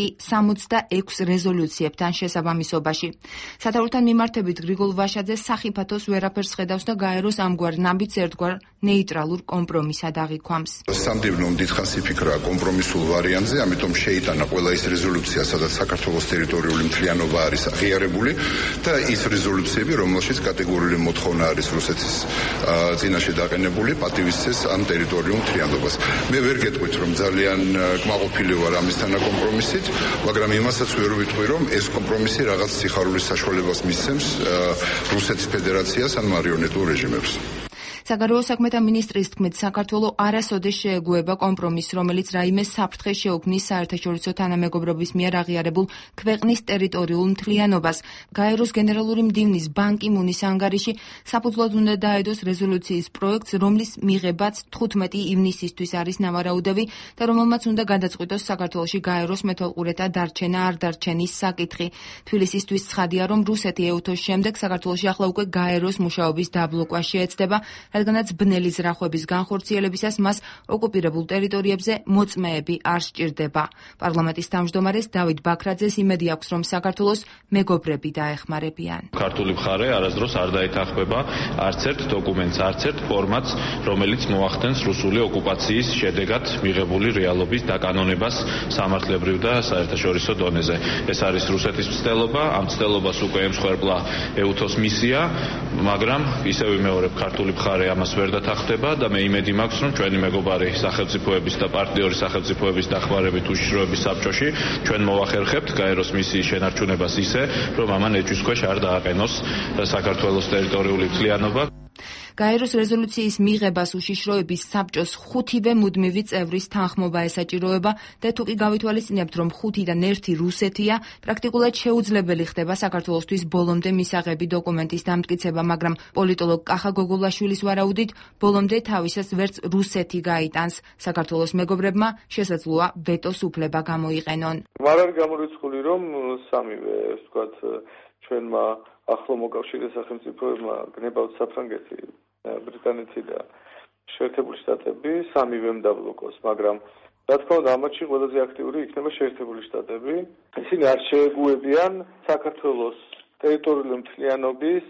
Speaker 10: 1866 რეზოლუციებთან შესაბამისობაში. სათაურთან მიმართებით გრიგოლ ვაშაძე სახიფათოს ვერაფერს ხედავს და გაეროს ამგვარ ნაბიჯს ერთგვარ ნეიტრალურ კომპრომისად აღიქვამს.
Speaker 3: სამდივნომ დიდხანს იფიქრა კომპრომისულ ვარიანტზე, ამიტომ შეიტანა ყველა ის რეზოლუცია, სადაც საქართველოს ტერიტორიული მთლიანობა არის აღიარებული და ის რეზოლუციები, რომელშიც კატეგორიული მოთხოვნა არის რუსეთის წინაშე დაყენებული, პატივისცეს ამ ტერიტორიულ მთლიანობას. მე ვერ გეტყვით, რომ ძალიან კმაყოფილი ვარ ამის თანაკომპრომისით, მაგრამ იმასაც ვერ ვიტყვი, რომ ეს კომპრომისი რაღაც სიხარულის საშუალებას მისცემს რუსეთის ფედერაციას ან მარიონეტულ რეჟიმებს.
Speaker 10: საგარეო საქმეთა მინისტრის თქმით, საქართველოს არასოდეს შეეგუება კომპრომისს, რომელიც რაიმე საფრთხე შეუქმნის საერთაშორისო თანამეგობრობის მიერ აღიარებულ ქვეყნის ტერიტორიულ მთლიანობას. გაეროს გენერალური მდივნის ბან კი მუნის ანგარიში საფუძვლად უნდა დაედოს რეზოლუციის პროექტს, რომლის მიღებაც 15 ივნისისთვის არის ნავარაუდები და რომელმაც უნდა გადაწყვიტოს საქართველოში გაეროს მეთვალყურეთა დარჩენა არ დარჩენის საკითხი. თბილისისთვის ცხადია, რომ რუსეთი ეუთოს შემდეგ საქართველოში ახლა უკვე გაეროს მუშაობის დაბლოკვა შეეცდება, რადგანაც ბნელი ზრახვების განხორციელებისას მას ოკუპირებულ ტერიტორიებზე მოწმეები არ სჭირდება. პარლამენტის თავმჯდომარეს დავით ბაქრაძეს იმედი აქვს, რომ საქართველოს მეგობრები დაეხმარებიან.
Speaker 11: ქართული მხარე არასდროს არ დაეთანხმება არც ერთ დოკუმენტს, არც ერთ ფორმატს, რომელიც მოახდენს რუსული ოკუპაციის შედეგად მიღებული რეალობის დაკანონებას სამართლებრივ და საერთაშორისო დონეზე. ეს არის რუსეთის მცდელობა, ამ მცდელობას უკვე ემსხვერპლა ეუთოს მისია, მაგრამ ისევ ვიმეორებ, ქართული მხარე ამას ვერ დათანხმდება და მე იმედი მაქვს, რომ ჩვენი მეგობარი სახელმწიფოების და პარტნიორი სახელმწიფოების დახმარებით უშიშროების საბჭოში ჩვენ მოვახერხებთ გაეროს მისიის შენარჩუნებას ისე, რომ ამან ეჭვის ქვეშ არ დააყენოს საქართველოს ტერიტორიული მთლიანობა.
Speaker 10: გაეროს რეზოლუციის მიღებას უშიშროების საბჭოს 5-ვე მუდმივი წევრის თანხმობა ესაჭიროება და თუ კი გავითვალისწინებთ, რომ 5-დან 1 რუსეთია, პრაქტიკულად შეუძლებელი ხდება საქართველოსთვის ბოლომდე მისაღები დოკუმენტის დამტკიცება, მაგრამ პოლიტოლოგ კახა გოგოლაშვილის ვარაუდით, ბოლომდე თავისას ვერც რუსეთი გაიტანს. საქართველოს მეგობრებმა შესაძლოა ვეტოს უფლება გამოიყენონ.
Speaker 2: არ არის გამორიცხული, რომ სამივე, ასე ვთქვათ, ჩვენმა ახლო მოკავშირე სახელმწიფოებმა გნებავთ საფრანგეთი, ბრიტანეთი და შეერთებული შტატები სამივემ დაბლოკოს, მაგრამ რა თქმა უნდა ამათში ყველაზე აქტიური იქნება შეერთებული შტატები. ისინი არ შეეგუებიან საქართველოს ტერიტორიული მთლიანობის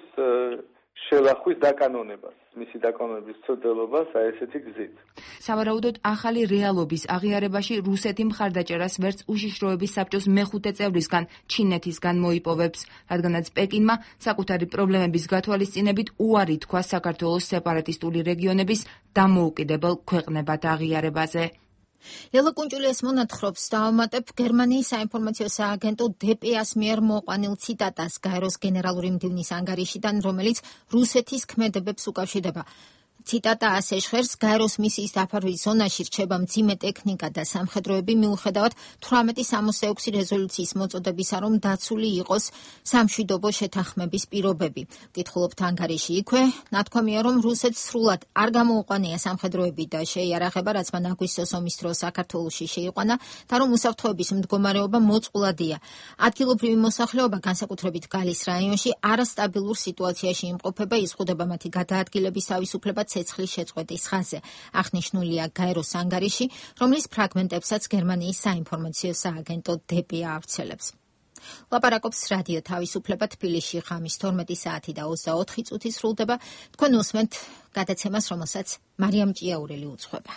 Speaker 2: შელახვის დაკანონებას, მისი დაკანონების ცდელობას აი ესეთი გზით.
Speaker 10: სავარაუდოდ ახალი რეალობის აღიარებაში რუსეთი მხარდაჭერას ვერც უშიშროების საბჭოს მეხუთე წევრისგან, ჩინეთისგან მოიპოვებს, რადგანაც პეკინმა საკუთარი პრობლემების გათვალისწინებით უარი თქვა საქართველოს სეპარატისტული რეგიონების დამოუკიდებელ ქვეყნებად აღიარებაზე.
Speaker 1: ელო კუნჭულიას მონათხრობს დავამატებ გერმანიის საინფორმაციო სააგენტო DPA-ს მიერ მოყვანილ ციტატას გაეროს გენერალური მდივნის ანგარიშიდან, რომელიც რუსეთის ქმედებებს უკავშირდება. ციტატა ასე ჟღერს: გაეროს მისიის დაფარვის ზონაში რჩება მძიმე ტექნიკა და სამხედროები მიუხედავად 1866 რეზოლუციის მოწოდებისა, რომ დაცული იყოს სამშვიდობო შეთანხმების პირობები. კითხულობთ ანგარიში იქვე, ნათქვამია, რომ რუსეთს სრულად არ გამოუყვანია სამხედროები და შეიარაღება, რაც მან აგვისტოს ომის დროს საქართველოში შეიყვანა და რომ უსაფრთხოების მდგომარეობა მოწყვლადია. ადგილობრივი მოსახლეობა, განსაკუთრებით გალის რაიონში, არასტაბილურ სიტუაციაში იმყოფება, იზღუდება მათი გადაადგილების თავისუფლება ცეცხლის შეწყვეტის ხაზზე. აღნიშნულია გაეროს ანგარიში, რომლის ფრაგმენტებსაც გერმანიის საინფორმაციო სააგენტო DPA ავრცელებს. ლაპარაკობს რადიო თავისუფლება თბილისში ღამის 12 საათი და 24 წუთი სრულდება. თქვენ უსმენთ გადაცემას, რომელსაც მარიამ ჭიაურელი უძღვება.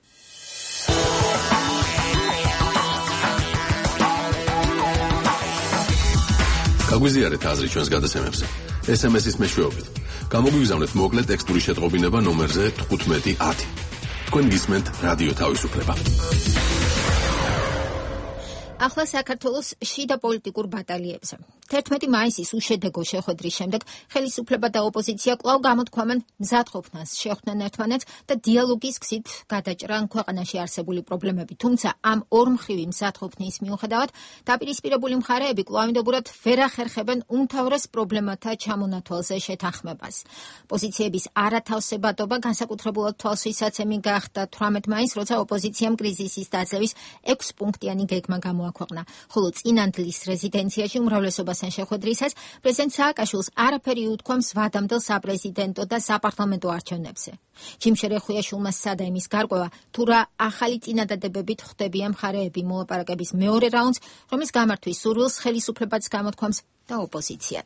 Speaker 7: გაგვიზიარეთ აზრი ჩვენს გადაცემებზე. SMS-ის მეშვეობით. გამოგვიგზავნეთ მოკლე ტექსტური შეტყობინება ნომერზე 1510. თქვენ გისმენთ რადიო თავისუფლება.
Speaker 1: ახლა საქართველოს შიდა პოლიტიკურ ბატალიებზე. 11 მაისის უშედეგო შეხვედრის შემდეგ ხელისუფლება და ოპოზიცია კვლავ გამოთქვამენ მზადყოფნას, შეხვდნენ ერთმანეთს და დიალოგის გზით გადაჭრან ქვეყანაში არსებული პრობლემები. თუმცა ამ ორმხრივი მზადყოფნის მიუხედავად დაპირისპირებული მხარეები კვლავინდებურად ვერ ახერხებენ უმთავრეს პრობლემათა ჩამონათვალზე შეთანხმებას. პოზიციების არათავსებადობა განსაკუთრებულად თვალსისაცემი გახდა 18 მაისს, როცა ოპოზიციამ კრიზისის დაძლევის 6 პუნქტიანი გეგმა გამოაქვეყნა, ხოლო წინანდლის რეზიდენციაში უმრავლესობასთან შეხვედრისას პრეზიდენტ სააკაშვილს არაფერი უთქვამს ვადამდელ საპრეზიდენტო და საპარლამენტო არჩევნებზე. ჯიმ შერეხუიაშვილმა სცადა იმის გარკვევა, თუ რა ახალი წინადადებებით ხვდებიან მხარეები მოლაპარაკების მეორე რაუნდს, რომლის გამართვის სურვილს ხელისუფლებაც გამოთქვამს და ოპოზიციაც.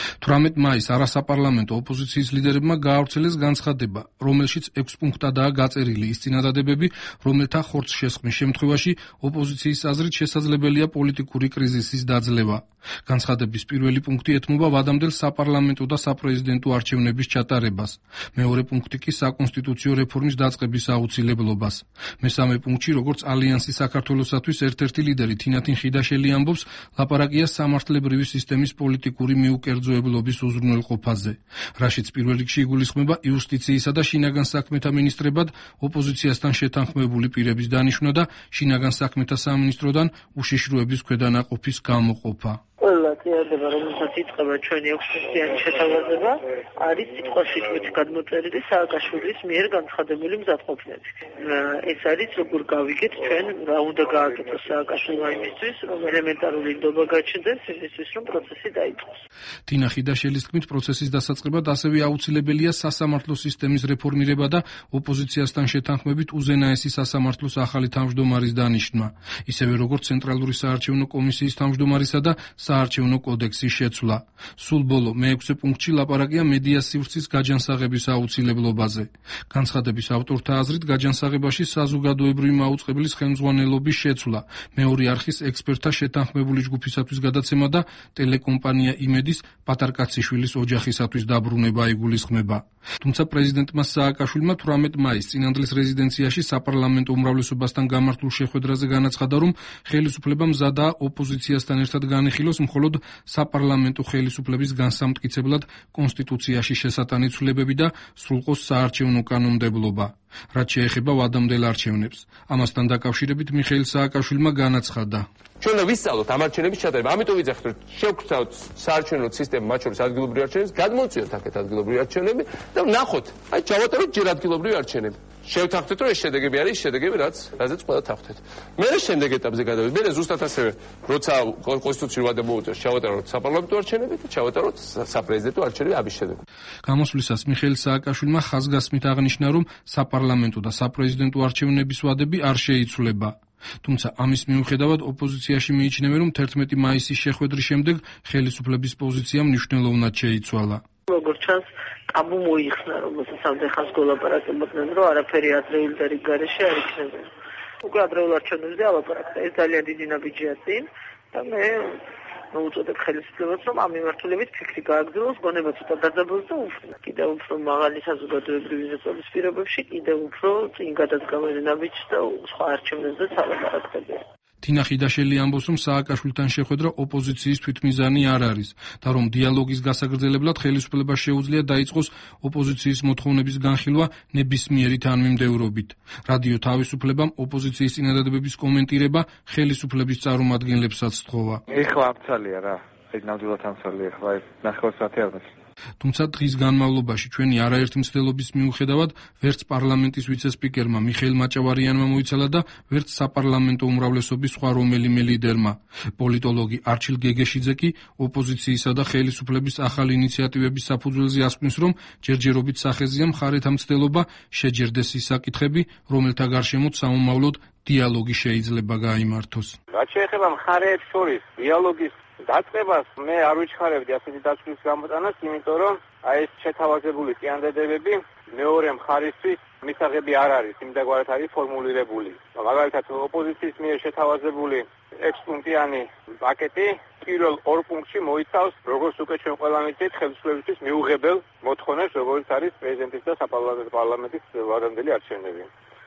Speaker 12: 18 მაისს არასაპარლამენტო ოპოზიციის ლიდერებმა გაავრცელეს განცხადება, რომელშიც 6 პუნქტადაა გაწერილი ის წინადადებები, რომელთა ხორცს შესხმის შემთხვევაში ოპოზიციის აზრით შესაძლებელია პოლიტიკური კრიზისის დაძლევა. განცხადების პირველი პუნქტი ეთმობა ვადამდელ საპარლამენტო და საპრეზიდენტო არჩევნების ჩატარებას. მეორე პუნქტი კი საკონსტიტუციო რეფორმის დაწყების აუცილებლობას. მესამე პუნქტში, როგორც ალიანსი საქართველოსათვის ერთ-ერთი ლიდერი თინათინ ხიდაშელი ამბობს, ლაპარაკია სამართლებრივი სისტემის პოლიტიკური მიუკერძოებლობის უზრუნველყოფაზე, რაშიც პირველ რიგში იგულისხმება იუსტიციისა და შინაგან საქმეთა მინისტრებად ოპოზიციასთან შეთანხმებული პირების დანიშვნა და შინაგან საქმეთა სამინისტროდან უშიშროების ქვედანაყოფის გამოყოფა.
Speaker 6: ყველა წიაღება, რომელსაც იწყება ჩვენი 6 პუნქტიანი შეთავაზება, არის სიტყვაში გადმოწერილი სააკაშვილის მიერ განცხადებული მზადყოფნები. ეს არის როგორ გავიგეთ ჩვენ რა უნდა გააკეთოს სააკაშვილმა იმისთვის, რომ ელემენტარული ნდობა გაჩნდეს იმისთვის, რომ პროცესი დაიწყოს.
Speaker 12: თინა ხიდაშელის თქმით, პროცესის დასაწყებად ასევე აუცილებელია სასამართლო სისტემის რეფორმირება და ოპოზიციასთან შეთანხმებით უზენაესი სასამართლოს ახალი თავმჯდომარის დანიშვნა, ისევე როგორც ცენტრალური საარჩევნო კომისიის თავმჯდომარისა და საარჩევნო კოდექსის შეცვლა. სულ ბოლო მე-6 პუნქტში ლაპარაკია მედიას სივრცის გაჯანსაღების აუცილებლობაზე. განცხადების ავტორთა აზრით, გაჯანსაღებაში საზოგადოებრივი მაუწყებლის ხელმძღვანელობის შეცვლა, მეორე არხის ექსპერტთა შეთანხმებული ჯგუფისათვის გადაცემა და ტელეკომპანია იმედის პატარკაციშვილის ოჯახისათვის დაბრუნება იგულისხმება. თუმცა პრეზიდენტმა სააკაშვილმა 18 მაისს წინანდლის რეზიდენციაში საპარლამენტო უმრავლესობასთან გამართულ შეხვედრაზე განაცხადა, რომ ხელისუფლება მზადაა ოპოზიციასთან ერთად განიხილოს მხოლოდ საპარლამენტო ხელისუფლების განსამტკიცებლად კონსტიტუციაში შესატანი ცვლილებები და სრულყოს საარჩევნო კანონმდებლობა, რაც შეეხება ვადამდელ არჩევნებს. ამასთან დაკავშირებით მიხეილ სააკაშვილმა განაცხადა.
Speaker 5: ჩვენ ვისწავლოთ ამ არჩევნების ჩატარება, ამიტომ ვიძახით, რომ შევგვცავთ საარჩევნო სისტემა, მათ შორის ადგილობრივი არჩევნებს, გადმოვწიოთ აქეთ ადგილობრივი არჩევნები და ვნახოთ, ჩავატაროთ ჯერ ადგილობრივი არჩევნები. შევთანხმდეთ, რომ ეს შედეგები არის შედეგები, რაზეც ყველა თანხმდეთ. მე შემდეგ ეტაპზე გადავიდეთ. მე ზუსტად ასევე, როცა კონსტიტუციური ვადა მოუწევს, ჩავატაროთ საპარლამენტო არჩევნები და ჩავატაროთ საპრეზიდენტო არჩევნები ამის შედეგად.
Speaker 12: გამოსვლისას მიხეილ სააკაშვილმა ხაზგასმით აღნიშნა, რომ საპარლამენტო და საპრეზიდენტო არჩევნების ვადები არ შეიცვლება. თუმცა ამის მიუხედავად ოპოზიციაში მიიჩნევენ, რომ 11 მაისის შეხვედრის შემდეგ ხელისუფლების პოზიცია მნიშვნელოვნად შეიცვალა.
Speaker 6: როგორც ჩანს, ტაბუ მოიხსნა, რომელსაც ამდენ გოლაპარაკებდნენ, რომ არაფერი ადრეული და რიგ გარეშე არ იქნებოდა. უკვე ადრეულ არჩევნებზე ალაპარაკდა, ეს ძალიან დიდი ნაბიჯია წინ და მე მოუწოდებ ხელისუფლებას, რომ ამ მიმართულებით ფიქრი გააგრძელოს, გონება ცოტა დაძაბულს და კიდევ უფრო მაღალი საზოგადოებრივი ზრდობის პირობებში, კიდევ უფრო წინ გადადგამენ ნაბიჯს და სხვა არჩევნებზეც ალაპარაკდება.
Speaker 12: თინა ხიდაშელი ამბობს, რომ სააკაშვილთან შეხვედრა ოპოზიციის თვითმიზანი არ არის და რომ დიალოგის გასაგრძელებლად ხელისუფლებას შეუძლია დაიწყოს ოპოზიციის მოთხოვნების განხილვა ნებისმიერი თანმიმდევრობით. რადიო თავისუფლებამ ოპოზიციის წინადადებების კომენტირება ხელისუფლების წარმომადგენლებსაც სთხოვა.
Speaker 2: ეხლა ამცალია რა, ნამდვილად ამცალია, ეხლა ნახევარ საათი არ მაქვს.
Speaker 12: თუმცა დღის განმავლობაში ჩვენი არაერთი მცდელობის მიუხედავად ვერც პარლამენტის ვიცე-სპიკერმა მიხეილ მაჭავარიანმა მოიცალა და ვერც საპარლამენტო უმრავლესობის სხვა რომელიმე ლიდერმა. პოლიტოლოგი არჩილ გეგეშიძე კი ოპოზიციისა და ხელისუფლების ახალი ინიციატივების საფუძველზე ასკვნის, რომ ჯერჯერობით სახეზია მხარეთა მცდელობა შეჯერდეს ის საკითხები, რომელთა გარშემოც სამომავლოდ დიალოგი შეიძლება გაიმართოს.
Speaker 2: რაც შეეხება მხარეებს შორის დიალოგის დაწყებას, მე არ ვიჩქარებდი ასეთი დაწვის გამოტანას, იმიტომ რომ ეს შეთავაზებული წინადადებები მეორე მხარისთვის მისაღები არ არის, იმდაგვარად არის ფორმულირებული. მაგალითად, ოპოზიციის მიერ შეთავაზებული 6 პუნქტიანი პაკეტი პირველ 2 პუნქტში მოიცავს, როგორც უკვე ჩვენ ყველა მივიცით, ხელისუფლებისთვის მიუღებელ მოთხოვნებს, როგორც არის პრეზიდენტის და საპარლამენტო პარლამენტის ვადამდელი არჩევნები.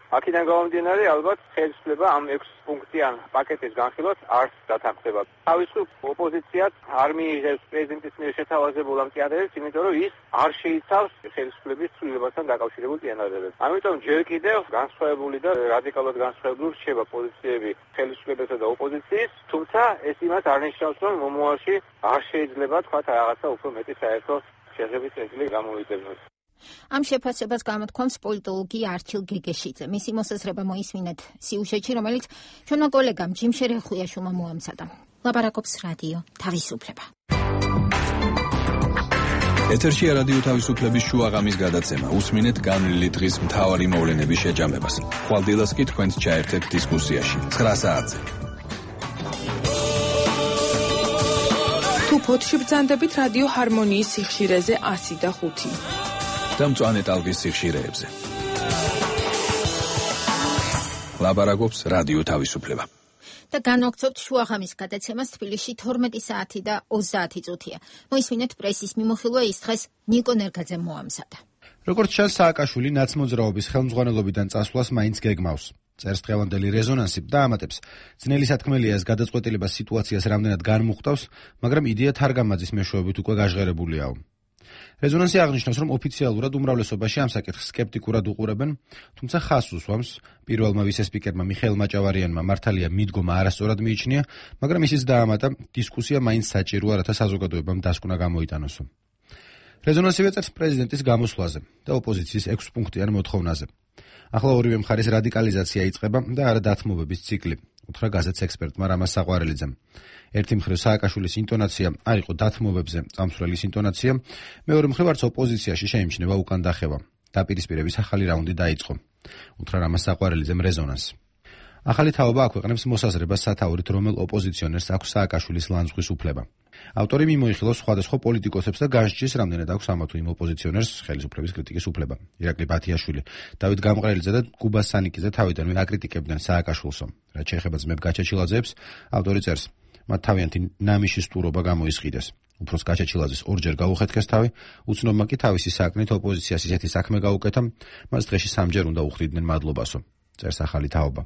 Speaker 13: აქედან გამომდინარე, ალბათ ხელისუფლება ამ 6 პუნქტიან პაკეტის განხილვას არ დათანხმდება. თავისუფლ ოპოზიციაც არ მიიღებს პრეზიდენტის მიერ შეთავაზებულ ამ წინადადებას, იმიტომ რომ ის არ შეიცავს ხელისუფლების ცვლილებასთან დაკავშირებულ წინადადებებს. ამიტომ ჯერ კიდევ განსხვავებული და რადიკალურად განსხვავებული რჩება პოზიციები ხელისუფლებასა და ოპოზიციის, თუმცა ეს იმას არ ნიშნავს, რომ მომავალში არ შეიძლება თქვა რაღაცა უფრო მეტი საერთო შეღების წესრიგი გამოვიდებინოს.
Speaker 1: ამ შეფასებას გამოთქვამს პოლიტოლოგი არჩილ გეგეშიძე. მისი მოსაზრება მოისმინეთ სიუჟეტში, რომელიც ჩვენმა კოლეგამ ჯიმ შერეხუიაშვილმა მოამზადა. ლაპარაკობს რადიო თავისუფლება.
Speaker 4: ეთერშია რადიო თავისუფლების შუაღამის გადაცემა. უსმინეთ განვლილი დღის მთავარი მოვლენების შეჯამებას. ხვალდილას კი თქვენს ჩაერთეთ დისკუსიაში 9 საათზე.
Speaker 10: თუ ფოთში ბრძანდებით რადიო ჰარმონიის სიხშირეზე 105.
Speaker 4: და მწვანე ტალღის სიხშირეებზე. ლაპარაკობს რადიო თავისუფლება.
Speaker 1: და განვაგრძობთ შუაღამის გადაცემას თბილისში 12 საათი და 30 წუთია. მოისმინეთ პრესის მიმოხილვა ის დღეს ნიკო ნერგაძემ მოამზადა.
Speaker 14: როგორც ჩანს, სააკაშვილი ნაცმოძრაობის ხელმძღვანელობიდან წასვლას მაინც გეგმავს. წერს დღევანდელი რეზონანსი და ამატებს. ძნელი სათქმელია ეს გადაწყვეტილება სიტუაციას რამდენად განმუხტავს, მაგრამ იდეა თარგამაძის მეშვეობით უკვე გაჟღერებულიაო. რეზონანსი აღნიშნავს, რომ ოფიციალურად უმრავლესობაში ამ საკითხს სკეპტიკურად უყურებენ, თუმცა ხაზს უსვამს პირველმა ვიცე-სპიკერმა მიხეილ მაჭავარიანმა მართალია მიდგომა არასწორად მიიჩნია, მაგრამ ისიც დაამატა, დისკუსია მაინც საჭიროა, რათა საზოგადოებამ დასკვნა გამოიტანოსო. რეზონანსი ეწერს პრეზიდენტის გამოსვლაზე და ოპოზიციის 6 პუნქტიან მოთხოვნაზე. ახლა ორივე მხარის რადიკალიზაცია იწყება და არა დათმობების ციკლი, უთხრა გაზეთს ექსპერტმა რამაზ საყვარელიძემ. ერთი მხრივ სააკაშვილის ინტონაცია არ იყო დათმობებზე წამსვლელის ინტონაცია, მეორე მხრივ არც ოპოზიციაში შეიმჩნევა უკან დახევა. დაპირისპირების ახალი რაუნდი დაიწყო, უთხრა რამაზ საყვარელიძემ რეზონანსს. ახალი თაობა აქვეყნებს მოსაზრებას სათაურით, რომელ ოპოზიციონერს აქვს სააკაშვილის ლანძღვის უფლება. ავტორი მიმოიხილავს სხვადასხვა პოლიტიკოსებს და განსჯის, რამდენად აქვს ამა თუ იმ ოპოზიციონერს ხელისუფლების კრიტიკის უფლება. ირაკლი ბათიაშვილი, დავით გამყრელიძე და კუბა სანიკიძე თავიდანვე აკრიტიკებდნენ სააკაშვილსო. რაც შეეხება ძმებ გაჩაჩილაძეებს, ავტორი წერს, მათ თავიანთი ნამიშის სტურობა გამოისყიდეს. უფროს გაჩაჩილაძეს ორჯერ გაუხეთქეს თავი, უცნობმა კი თავისი საქმით ოპოზიციას ისეთი საქმე გაუკეთა, მას დღეში 3-ჯერ უნდა უხდიდნენ მადლობასო. წერს ახალი თაობა.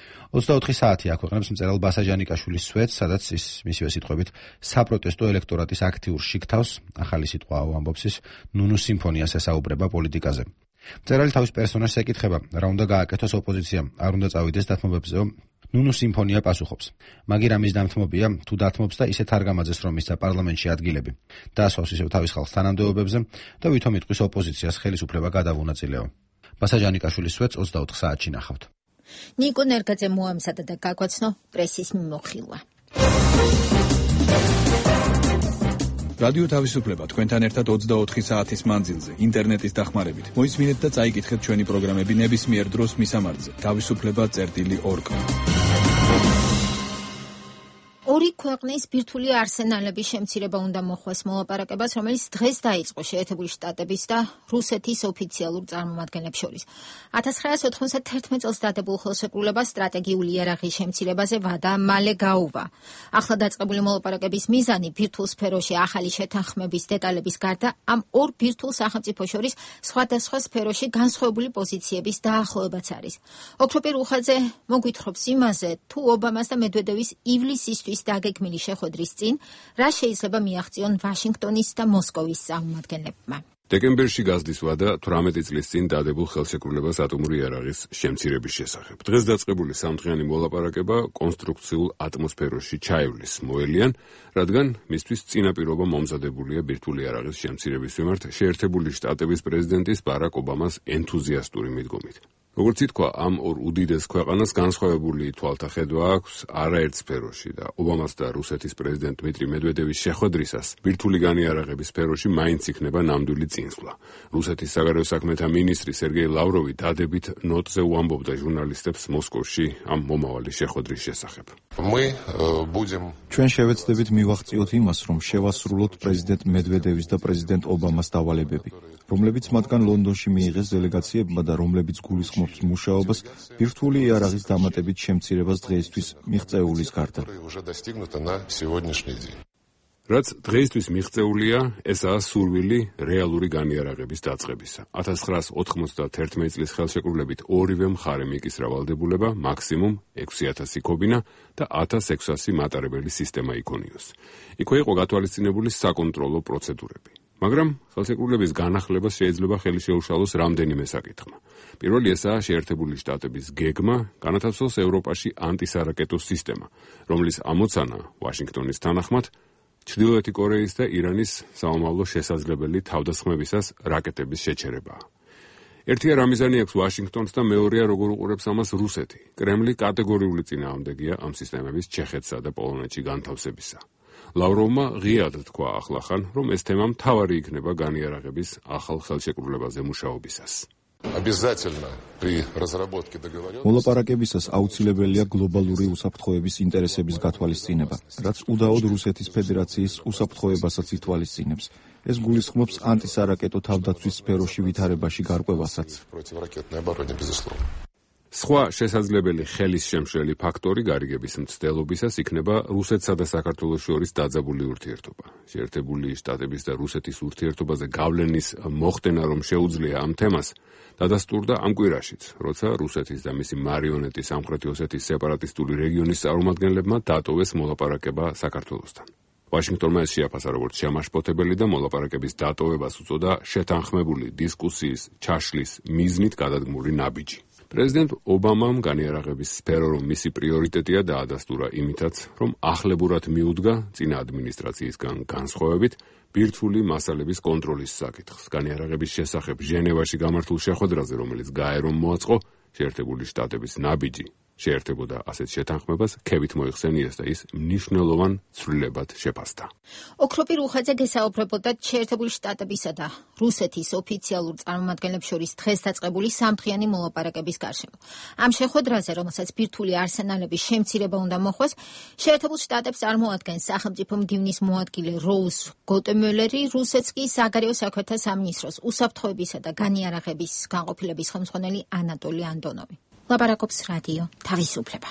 Speaker 14: 24 საათი აქვეყნებს მწერალ ბასა ჯანიკაშვილის სვეტს, სადაც ის მისივე სიტყვებით საპროტესტო ელექტორატის აქტიურ შიგთავს, ახალი სიტყვაა ამბობს ის, ნუნუ სიმფონიას ესაუბრება პოლიტიკაზე. მწერალი თავის პერსონაჟს ეკითხება, რა უნდა გააკეთოს ოპოზიციამ, არ უნდა წავიდეს დათმობებზეო. ნუნუ სიმფონია პასუხობს. მაგი რამის დამთმობია, თუ დათმობს და ისე თარგამაძეს რომ მისცა პარლამენტში ადგილები. დაასვავს ისევ თავის ხალხს თანამდებობებზე და ვითომ იტყვის ოპოზიციას ხელისუფლება გადავუნაწილეო. ბასა ჯანიკაშვილის სვეტს 24 საათში ნახავთ.
Speaker 1: ნიკო ნერგაძემ მოამზადა და გაგვაცნო პრესის მიმოხილვა.
Speaker 4: რადიო თავისუფლება თქვენთან ერთად 24 საათის მანძილზე ინტერნეტის დახმარებით. მოისმინეთ და წაიკითხეთ ჩვენი პროგრამები ნებისმიერ დროს მისამართზე. თავისუფლება.org. ორი ქვეყნის ბირთვული არსენალების შემცირება უნდა მოხვეს მოლაპარაკებას, რომელიც დღეს დაიწყო შეერთებული შტატების და რუსეთის ოფიციალურ წარმომადგენლებს შორის. 1991 წელს დადებულ ხელშეკრულებას სტრატეგიული იარაღის შემცირებაზე ვადა მალე გაუვა. ახლა დაწყებული მოლაპარაკების მიზანი ბირთვულ სფეროში ახალი შეთანხმების დეტალების გარდა ამ ორ ბირთვულ სახელმწიფოს შორის სხვადასხვა სფეროში განსხვავებული პოზიციების დაახლოებაც არის. ოქროპირ უხაძე მოგვითხრობს იმაზე, თუ ობამას და მედვედევის ივლისისთვის დაგეგმილი შეხვედრის წინ, რა შეიძლება მიაღწიონ ვაშინგტონის და მოსკოვის წარმომადგენლებმა.
Speaker 15: დეკემბერში გაზრდის ვადა 18 წლის წინ დადებულ ხელშეკრულებას ატომური იარაღის შემცირების შესახებ. დღეს დაწყებული სამდღიანი მოლაპარაკება კონსტრუქციულ ატმოსფეროში ჩაივლის მოელიან, რადგან მისთვის წინაპირობა მომზადებულია ბირთვული იარაღის შემცირების მიმართ შეერთებული შტატების პრეზიდენტის ბარაკ ობამას ენთუზიასტური მიდგომით. როგორც ითქვა, ამ ორ უდიდეს ქვეყანას განსხვავებული თვალთახედვა აქვს არაერთ სფეროში და ობამას და რუსეთის პრეზიდენტ დმიტრი მედვედევის შეხვედრისას ბირთვული განიარაღების სფეროში მაინც იქნება ნამდვილი წინსვლა. რუსეთის საგარეო საქმეთა მინისტრი სერგეი ლავროვი დადებით ნოტზე უამბობდა ჟურნალისტებს მოსკოვში ამ მომავალი შეხვედრის შესახებ.
Speaker 16: ჩვენ შევეცდებით მივაღწიოთ იმას, რომ შევასრულოთ პრეზიდენტ მედვედევის და პრეზიდენტ ობამას დავალებები, რომლებიც მათგან ლონდონში მიიღეს დელეგაციებმა და რომლებიც გულისხმობს მუშაობას ბირთვული იარაღის დამატებით შემცირებას დღეისთვის მიღწეულის გარდა.
Speaker 15: რაც დღეისთვის მიღწეულია, ესაა სურვილი რეალური განიარაღების დაწყებისა. 1991 წლის ხელშეკრულებით ორივე მხარე მიკისრა ვალდებულება მაქსიმუმ 6000 იქობინა და 1600 მატარებელი სისტემა იქონიოს. იქვე იყო გათვალისწინებული საკონტროლო პროცედურები. მაგრამ ხელშეკრულების განახლება შეიძლება ხელი შეუშალოს რამდენიმე საკითხმა. პირველი ესაა შეერთებული შტატების გეგმა, განათავსოს ევროპაში ანტისარაკეტო სისტემა, რომლის ამოცანა ვაშინგტონის თანახმად ჩრდილოეთი კორეის და ირანის საომავლო შესაძლებელი თავდასხმებისას რაკეტების შეჩერებაა. ერთია რა მიზანი აქვს ვაშინგტონს და მეორეა როგორ უყურებს ამას რუსეთი. კრემლი კატეგორიული წინააღმდეგია ამ სისტემების ჩეხეთსა და პოლონეთში განთავსებისა. ლავროვმა ღიად თქვა ახლახან, რომ ეს თემა მთავარი იქნება განიარაღების ახალ ხელშეკრულებაზე მუშაობისას.
Speaker 16: მოლაპარაკებისას აუცილებელია გლობალური უსაფრთხოების ინტერესების გათვალისწინება, რაც უდაოდ რუსეთის ფედერაციის უსაფრთხოებასაც ითვალისწინებს. ეს გულისხმობს ანტისარაკეტო თავდაცვის სფეროში ვითარებაში გარკვევასაც.
Speaker 15: სხვა შესაძლებელი ხელისშემშლელი ფაქტორი გარიგების მცდელობისას იქნება რუსეთსა და საქართველოს შორის დაძაბული ურთიერთობა. შეერთებული შტატების და რუსეთის ურთიერთობაზე გავლენის მოხდენა რომ შეუძლია ამ თემას, დადასტურდა ამ კვირაშიც, როცა რუსეთის და მისი მარიონეტი სამხრეთი ოსეთის სეპარატისტული რეგიონის წარმომადგენლებმა დატოვეს მოლაპარაკება საქართველოსთან. ვაშინგტონმა ეს შეაფასა როგორც შემაშფოთებელი და მოლაპარაკების დატოვებას უწოდა შეთანხმებული დისკუსიის ჩაშლის მიზნით გადადგმული ნაბიჯი. პრეზიდენტ ობამამ განიარაღების სფერო რომ მისი პრიორიტეტია დაადასტურა იმითაც, რომ ახლებურად მიუდგა წინა ადმინისტრაციისგან განსხვავებით ბირთვული მასალების კონტროლის საკითხს. განიარაღების შესახებ ჟენევაში გამართულ შეხვედრაზე, რომელიც გაერომ მოაწყო, შეერთებული შტატების ნაბიჯი შეერთებოდა ასეთ შეთანხმებას, ქებით მოიხსენიეს და ის მნიშვნელოვან ცვლილებად შეფასდა.
Speaker 1: ოქროპირ უხაძე გესაუბრებოდა შეერთებული შტატებისა და რუსეთის ოფიციალურ წარმომადგენლებს შორის დღეს დაწყებული სამდღიანი მოლაპარაკების გარშემო. ამ შეხვედრაზე, რომელსაც ბირთვული არსენალების შემცირება უნდა მოხდეს, შეერთებულ შტატებს წარმოადგენს სახელმწიფო მდივნის მოადგილე როუზ გოტემელერი, რუსეთს კი საგარეო საქმეთა სამინისტროს უსაფრთხოებისა და განიარაღების განყოფილების ხელმძღვანელი ანატოლი ანდონოვი. ლაპარაკობს რადიო თავისუფლება.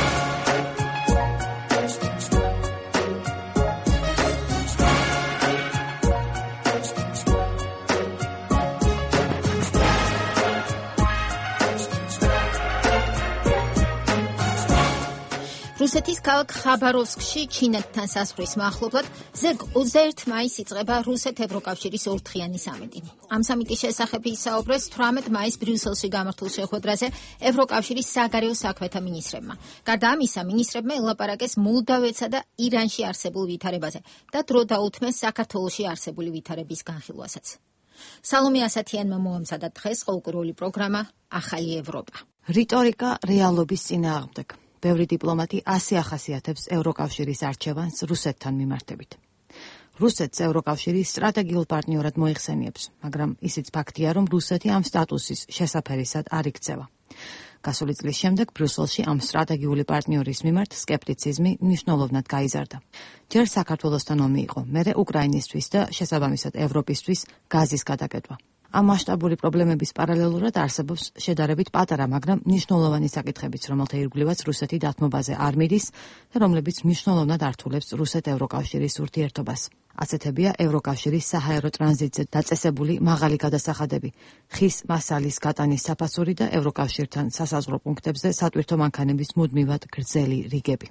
Speaker 1: რუსეთის ქალაქ ხაბაროვსკში ჩინეთთან საზღვრის მახლობლად ზეგ 21 მაისს იწყება რუსეთ-ევროკავშირის ორდღიანი სამიტი. ამ სამიტის შესახებ ისაუბრეს 18 მაისს ბრიუსელში გამართულ შეხვედრაზე ევროკავშირის საგარეო საქმეთა მინისტრებმა. გარდა ამისა, მინისტრებმა ელაპარაკეს მოლდავეთსა და ირანში არსებულ ვითარებაზე და დრო დაუთმეს საქართველოში არსებული ვითარების განხილვასაც. სალომე ასათიანმა მოამზადა დღეს ყოველკვირეული პროგრამა ახალი ევროპა.
Speaker 17: რიტორიკა რეალობის წინააღმდეგ. ბევრი დიპლომატი ასე ახასიათებს ევროკავშირის არჩევანს რუსეთთან მიმართებით. რუსეთს ევროკავშირი სტრატეგიულ პარტნიორად მოიხსენიებს, მაგრამ ისიც ფაქტია, რომ რუსეთი ამ სტატუსის შესაფერისად არ იქცევა. გასული წლის შემდეგ ბრიუსელში ამ სტრატეგიული პარტნიორის მიმართ სკეპტიციზმი მნიშვნელოვნად გაიზარდა. ჯერ საქართველოსთან ომი იყო, მერე უკრაინისთვის და შესაბამისად ევროპისთვის გაზის გადაკეტვა. ამ მასშტაბური პრობლემების პარალელურად არსებობს შედარებით პატარა, მაგრამ მნიშვნელოვანი საკითხებიც, რომელთა ირგვლივაც რუსეთი დათმობაზე არ მიდის და რომლებიც მნიშვნელოვნად ართულებს რუსეთ-ევროკავშირის ურთიერთობას. ასეთებია ევროკავშირის საჰაერო ტრანზიტზე დაწესებული მაღალი გადასახადები, ხის მასალის გატანის საფასური და ევროკავშირთან სასაზღვრო პუნქტებზე სატვირთო მანქანების მუდმივად გრძელი რიგები.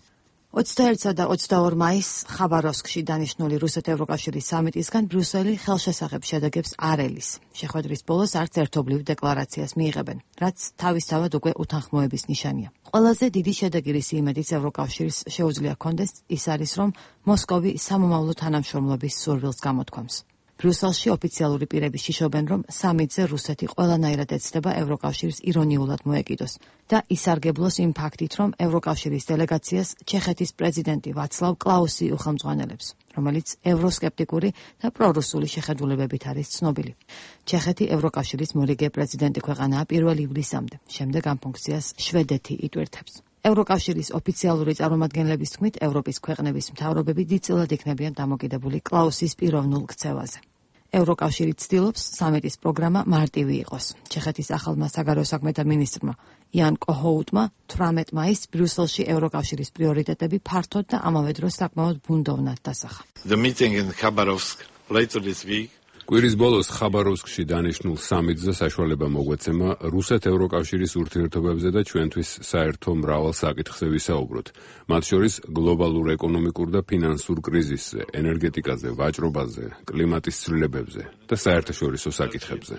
Speaker 17: 21 და 22 მაისს ხაბაროვსკში დანიშნული რუსეთ-ევროკავშირის სამიტისგან ბრიუსელი ხელშესახებ შედეგებს არ ელის. შეხვედრის ბოლოს არც ერთობლივ დეკლარაციას მიიღებენ, რაც თავისთავად უკვე უთანხმოების ნიშანია. ყველაზე დიდი შედეგი რის იმედიც ევროკავშირს შეუძლია ჰქონდეს ის არის, რომ მოსკოვი სამომავლო თანამშრომლობის სურვილს გამოთქვამს. ბრიუსელში ოფიციალური პირები შიშობენ, რომ სამიტზე რუსეთი ყველანაირად ეცდება ევროკავშირს ირონიულად მოეკიდოს და ისარგებლოს იმ ფაქტით, რომ ევროკავშირის დელეგაციას ჩეხეთის პრეზიდენტი ვაცლავ კლაუსი უხელმძღვანელებს, რომელიც ევროსკეპტიკური და პრორუსული შეხედულებებით არის ცნობილი. ჩეხეთი ევროკავშირის მორიგე პრეზიდენტი ქვეყანაა 1 ივლისამდე, შემდეგ ამ ფუნქციას შვედეთი იტვირთებს. ევროკავშირის ოფიციალური წარმომადგენლების თქმით, ევროპის ქვეყნების მთავრობები დიდწილად იქნებიან დამოკიდებული კლაუსის პიროვნულ ქცევაზე. ევროკავშირი ცდილობს სამიტის პროგრამა მარტივი იყოს. ჩეხეთის ახალმა საგარეო საქმეთა მინისტრმა იან კოჰოუტმა 18 მაისს ბრიუსელში ევროკავშირის პრიორიტეტები ფართოდ და ამავე დროს საკმაოდ ბუნდოვნად დასახა.
Speaker 18: The meeting in Khabarovsk later this week
Speaker 15: კვირის ბოლოს ხაბაროვსკში დანიშნულ სამიტზე საშუალება მოგვეცემა რუსეთ-ევროკავშირის ურთიერთობებზე და ჩვენთვის საერთო მრავალ საკითხზე ვისაუბროთ, მათ შორის გლობალურ ეკონომიკურ და ფინანსურ კრიზისზე, ენერგეტიკაზე, ვაჭრობაზე, კლიმატის ცვლილებებზე და საერთაშორისო საკითხებზე.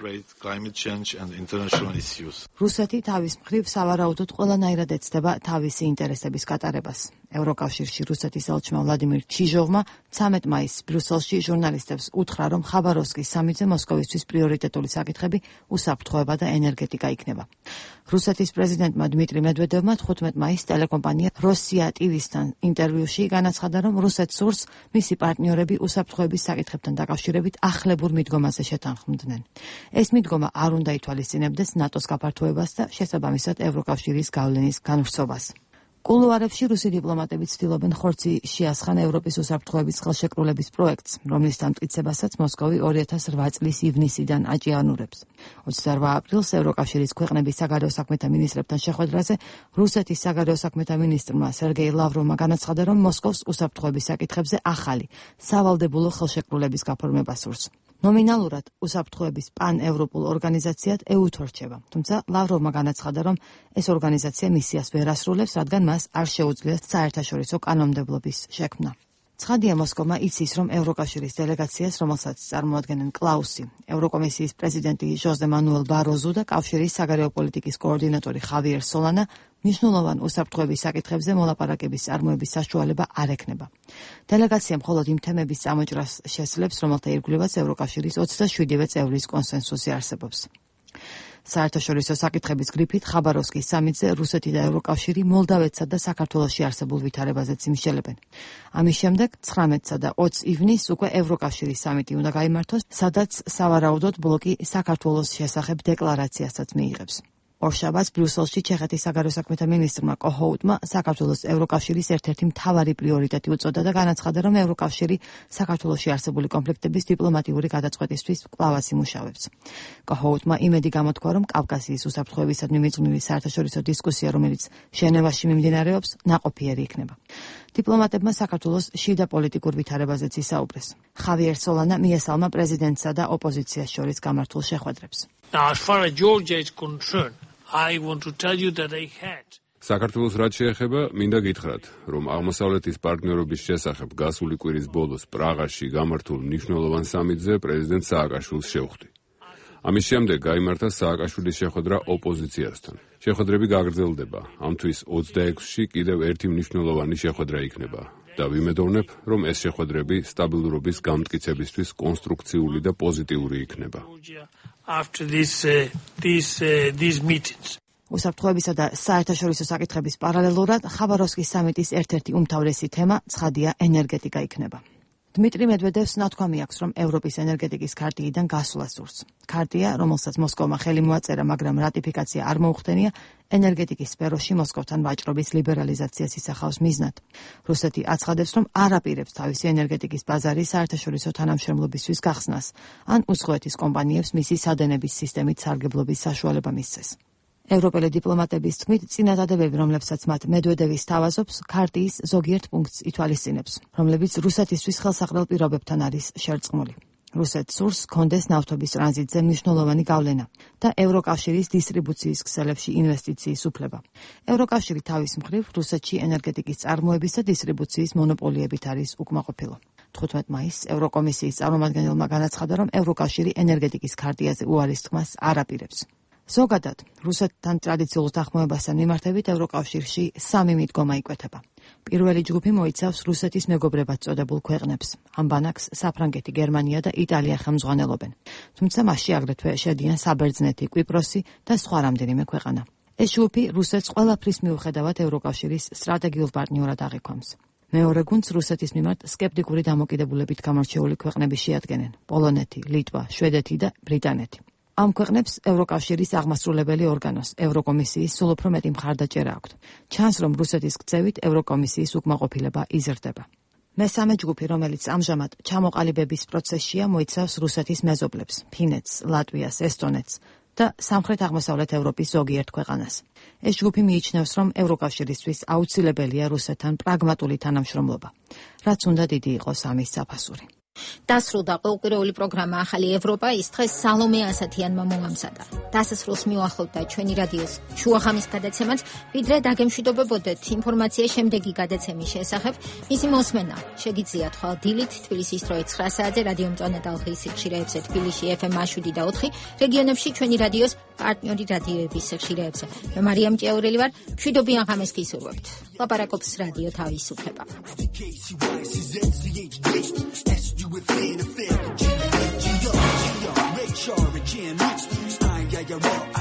Speaker 17: რუსეთი თავის მხრივ სავარაუდოდ ყველანაირად ეცდება თავისი ინტერესების კატარებას. ევროკავშირში რუსეთის ელჩმა ვლადიმირ ჩიჟოვმა 13 მაისს ბრიუსელში ჟურნალისტებს უთხრა, რომ ხაბაროვსკის სამიტზე მოსკოვისთვის პრიორიტეტული საკითხები უსაფრთხოება და ენერგეტიკა იქნება. რუსეთის პრეზიდენტმა დმიტრი მედვედევმა 15 მაისს ტელეკომპანია როსია TV-სთან ინტერვიუში განაცხადა, რომ რუსეთს სურს მისი პარტნიორები უსაფრთხოების საკითხებთან დაკავშირებით ახლებურ მიდგომაზე შეთანხმდნენ. ეს მიდგომა არ უნდა ითვალისწინებდეს ნატოს გაფართოებას და შესაბამისად ევროკავშირის გავლენის განვრცობას. კულუარებში რუსი დიპლომატები ცდილობენ ხორცი შეასხან ევროპის უსაფრთხოების ხელშეკრულების პროექტს, რომლის დამტკიცებასაც მოსკოვი 2008 წლის ივნისიდან აჭიანურებს. 28 აპრილს ევროკავშირის ქვეყნების საგარეო საქმეთა მინისტრებთან შეხვედრაზე რუსეთის საგარეო საქმეთა მინისტრმა სერგეი ლავროვმა განაცხადა, რომ მოსკოვს უსაფრთხოების საკითხებზე ახალი სავალდებულო ხელშეკრულების გაფორმება სურს. ნომინალურად უსაფრთხოების პან-ევროპულ ორგანიზაციად EUTO რჩება, თუმცა ლავროვმა განაცხადა, რომ ეს ორგანიზაცია მისიას ვერ ასრულებს, რადგან მას არ შეუძლია საერთაშორისო კანონმდებლობის შექმნა. ცხადია, მოსკოვმა იცის, რომ ევროკავშირის დელეგაციას, რომელსაც წარმოადგენენ კლაუსი, ევროკომისიის პრეზიდენტი ჟოზე მანუელ ბაროზუ და კავშირის საგარეო პოლიტიკის კოორდინატორი ხავიერ სოლანა მნიშვნელოვან უსაფრთხოების საკითხებზე მოლაპარაკების წარმოების საშუალება არ ექნება. დელეგაცია მხოლოდ იმ თემების წამოჭრას შესძლებს, რომელთა ირგვლივაც ევროკავშირის 27 წევრის კონსენსუსი არსებობს. საერთაშორისო საკითხების გრიფით ხაბაროვსკის სამიტზე რუსეთი და ევროკავშირი მოლდავეთსა და საქართველოში არსებულ ვითარებაზეც იმსჯელებენ. ამის შემდეგ 19-სა და 20 ივნისს უკვე ევროკავშირის სამიტი უნდა გაიმართოს, სადაც სავარაუდოდ ბლოკი საქართველოს შესახებ დეკლარაციასაც მიიღებს. ორშაბათს ბრიუსელში ჩეხეთის საგარეო საქმეთა მინისტრმა კოჰოუტმა საქართველოს ევროკავშირის ერთ-ერთი მთავარი პრიორიტეტი უწოდა და განაცხადა, რომ ევროკავშირი საქართველოში არსებული კონფლიქტების დიპლომატიური გადაწყვეტისთვის კვლავაც იმუშავებს. კოჰოუტმა იმედი გამოთქვა, რომ კავკასიის უსაფრთხოებისადმი მიძღვნილი საერთაშორისო დისკუსია, რომელიც ჟენევაში მიმდინარეობს, ნაყოფიერი იქნება. დიპლომატებმა საქართველოს შიდა პოლიტიკურ ვითარებაზეც ისაუბრეს. ხავიერ სოლანა მიესალმა პრეზიდენტსა და ოპოზიციას შორის გამართულ შეხვედრებს.
Speaker 19: Now, as far as Georgia is concerned, I want to tell you that I had
Speaker 15: საქართველოს რაც შეეხება, მინდა გითხრათ, რომ აღმოსავლეთის პარტნიორობის შესახებ გასული კვირის ბოლოს პრაღაში გამართულ მნიშვნელოვან სამიტზე პრეზიდენტ სააკაშვილს შევხვდი. ამის შემდეგ გაიმართა სააკაშვილის შეხვედრა ოპოზიციასთან. შეხვედრები გაგრძელდება. ამ თვის 26-ში კიდევ ერთი მნიშვნელოვანი შეხვედრა იქნება და ვიმედოვნებ, რომ ეს შეხვედრები სტაბილურობის გამტკიცებისთვის კონსტრუქციული და პოზიტიური იქნება.
Speaker 19: After these meetings.
Speaker 17: უსაფრთხოებისა და საერთაშორისო საკითხების პარალელურად ხაბაროვსკის სამიტის ერთ-ერთი უმთავრესი თემა ცხადია ენერგეტიკა იქნება. დმიტრი მედვედევს ნათქვამი აქვს, რომ ევროპის ენერგეტიკის ქარტიიდან გასვლა სურს. ქარტია, რომელსაც მოსკოვმა ხელი მოაწერა, მაგრამ რატიფიკაცია არ მოუხდენია, ენერგეტიკის სფეროში მოსკოვთან ვაჭრობის ლიბერალიზაციას ისახავს მიზნად. რუსეთი აცხადებს, რომ არ აპირებს თავისი ენერგეტიკის ბაზარი საერთაშორისო თანამშრომლობისთვის გახსნას, ან უცხოეთის კომპანიებს მისი სადენების სისტემით სარგებლობის საშუალება მისცეს. ევროპელი დიპლომატების თქმით, წინადადებები, რომლებსაც მათ მედვედევის თავაზობს, ქარტიის ზოგიერთ პუნქტს ითვალისწინებს, რომლებიც რუსეთისთვის ხელსაყრელ პირობებთან არის შერწყმული. რუსეთს სურს ჰქონდეს ნავთობის ტრანზიტზე მნიშვნელოვანი გავლენა და ევროკავშირის დისტრიბუციის ქსელებში ინვესტიციის უფლება. ევროკავშირი თავის მხრივ რუსეთში ენერგეტიკის წარმოების და დისტრიბუციის მონოპოლიებით არის უკმაყოფილო. 15 მაისს ევროკომისიის წარმომადგენელმა განაცხადა, რომ ევროკავშირი ენერგეტიკის ქარტიაზე უარის თქმას არ აპირებს. ზოგადად, რუსეთთან ტრადიციულ დახმარებასთან მიმართებით ევროკავშირში 3 მიდგომა იკვეთება. პირველი ჯგუფი მოიცავს რუსეთის მეგობრებად წოდებულ ქვეყნებს. ამ ბანაკს საფრანგეთი, გერმანია და იტალია ხელმძღვანელობენ. თუმცა მასში აგრეთვე შედიან საბერძნეთი, კვიპროსი და სხვა რამდენიმე ქვეყანა. ეს ჯგუფი რუსეთს ყველაფრის მიუხედავად ევროკავშირის სტრატეგიულ პარტნიორად აღიქვამს. მეორე გუნდს რუსეთის მიმართ სკეპტიკური დამოკიდებულებით გამორჩეული ქვეყნები შეადგენენ: პოლონეთი, ლიტვა, შვედეთი და ბრიტანეთი. ამ ქვეყნებს ევროკავშირის აღმასრულებელი ორგანოს, ევროკომისიის სულ უფრო მეტი მხარდაჭერა აქვთ. ჩანს, რომ რუსეთის გწევით ევროკომისიის უკმაყოფილება იზრდება. მესამე ჯგუფი, რომელიც ამჟამად ჩამოყალიბების პროცესშია, მოიცავს რუსეთის მეზობლებს: ფინეთს, ლატვიას, ესტონეთს, და სამხრეთ-აღმოსავლეთ ევროპის ზოგიერთ ქვეყანას. ეს ჯგუფი მიიჩნევს, რომ ევროკავშირისთვის აუცილებელია რუსეთთან პრაგმატული თანამშრომლობა, რაც უნდა დიდი იყოს ამის საფასური.
Speaker 1: დასრულდა ყოველკვირეული პროგრამა ახალი ევროპა. ის დღეს სალომე ასათიანმა მოამზადა. დასასრულს მივახლოვდა ჩვენი რადიოს შუაღამის გადაცემაც, ვიდრე დაგემშვიდობებოდეთ ინფორმაცია შემდეგი გადაცემის შესახებ. მისი მოსმენა შეგიძლიათ ხვალ დილით თბილისის დროით 9 საათზე რადიო მწვანე ტალღის სიხშირეებზე, თბილისში FM 7 და 4, რეგიონებში ჩვენი რადიოს პარტნიორი რადიოების სიხშირეებზე. მე მარიამ ჭიაურელი ვარ. მშვიდობიან ღამეს გისურვებთ. ლაპარაკობს რადიო თავისუფლება. With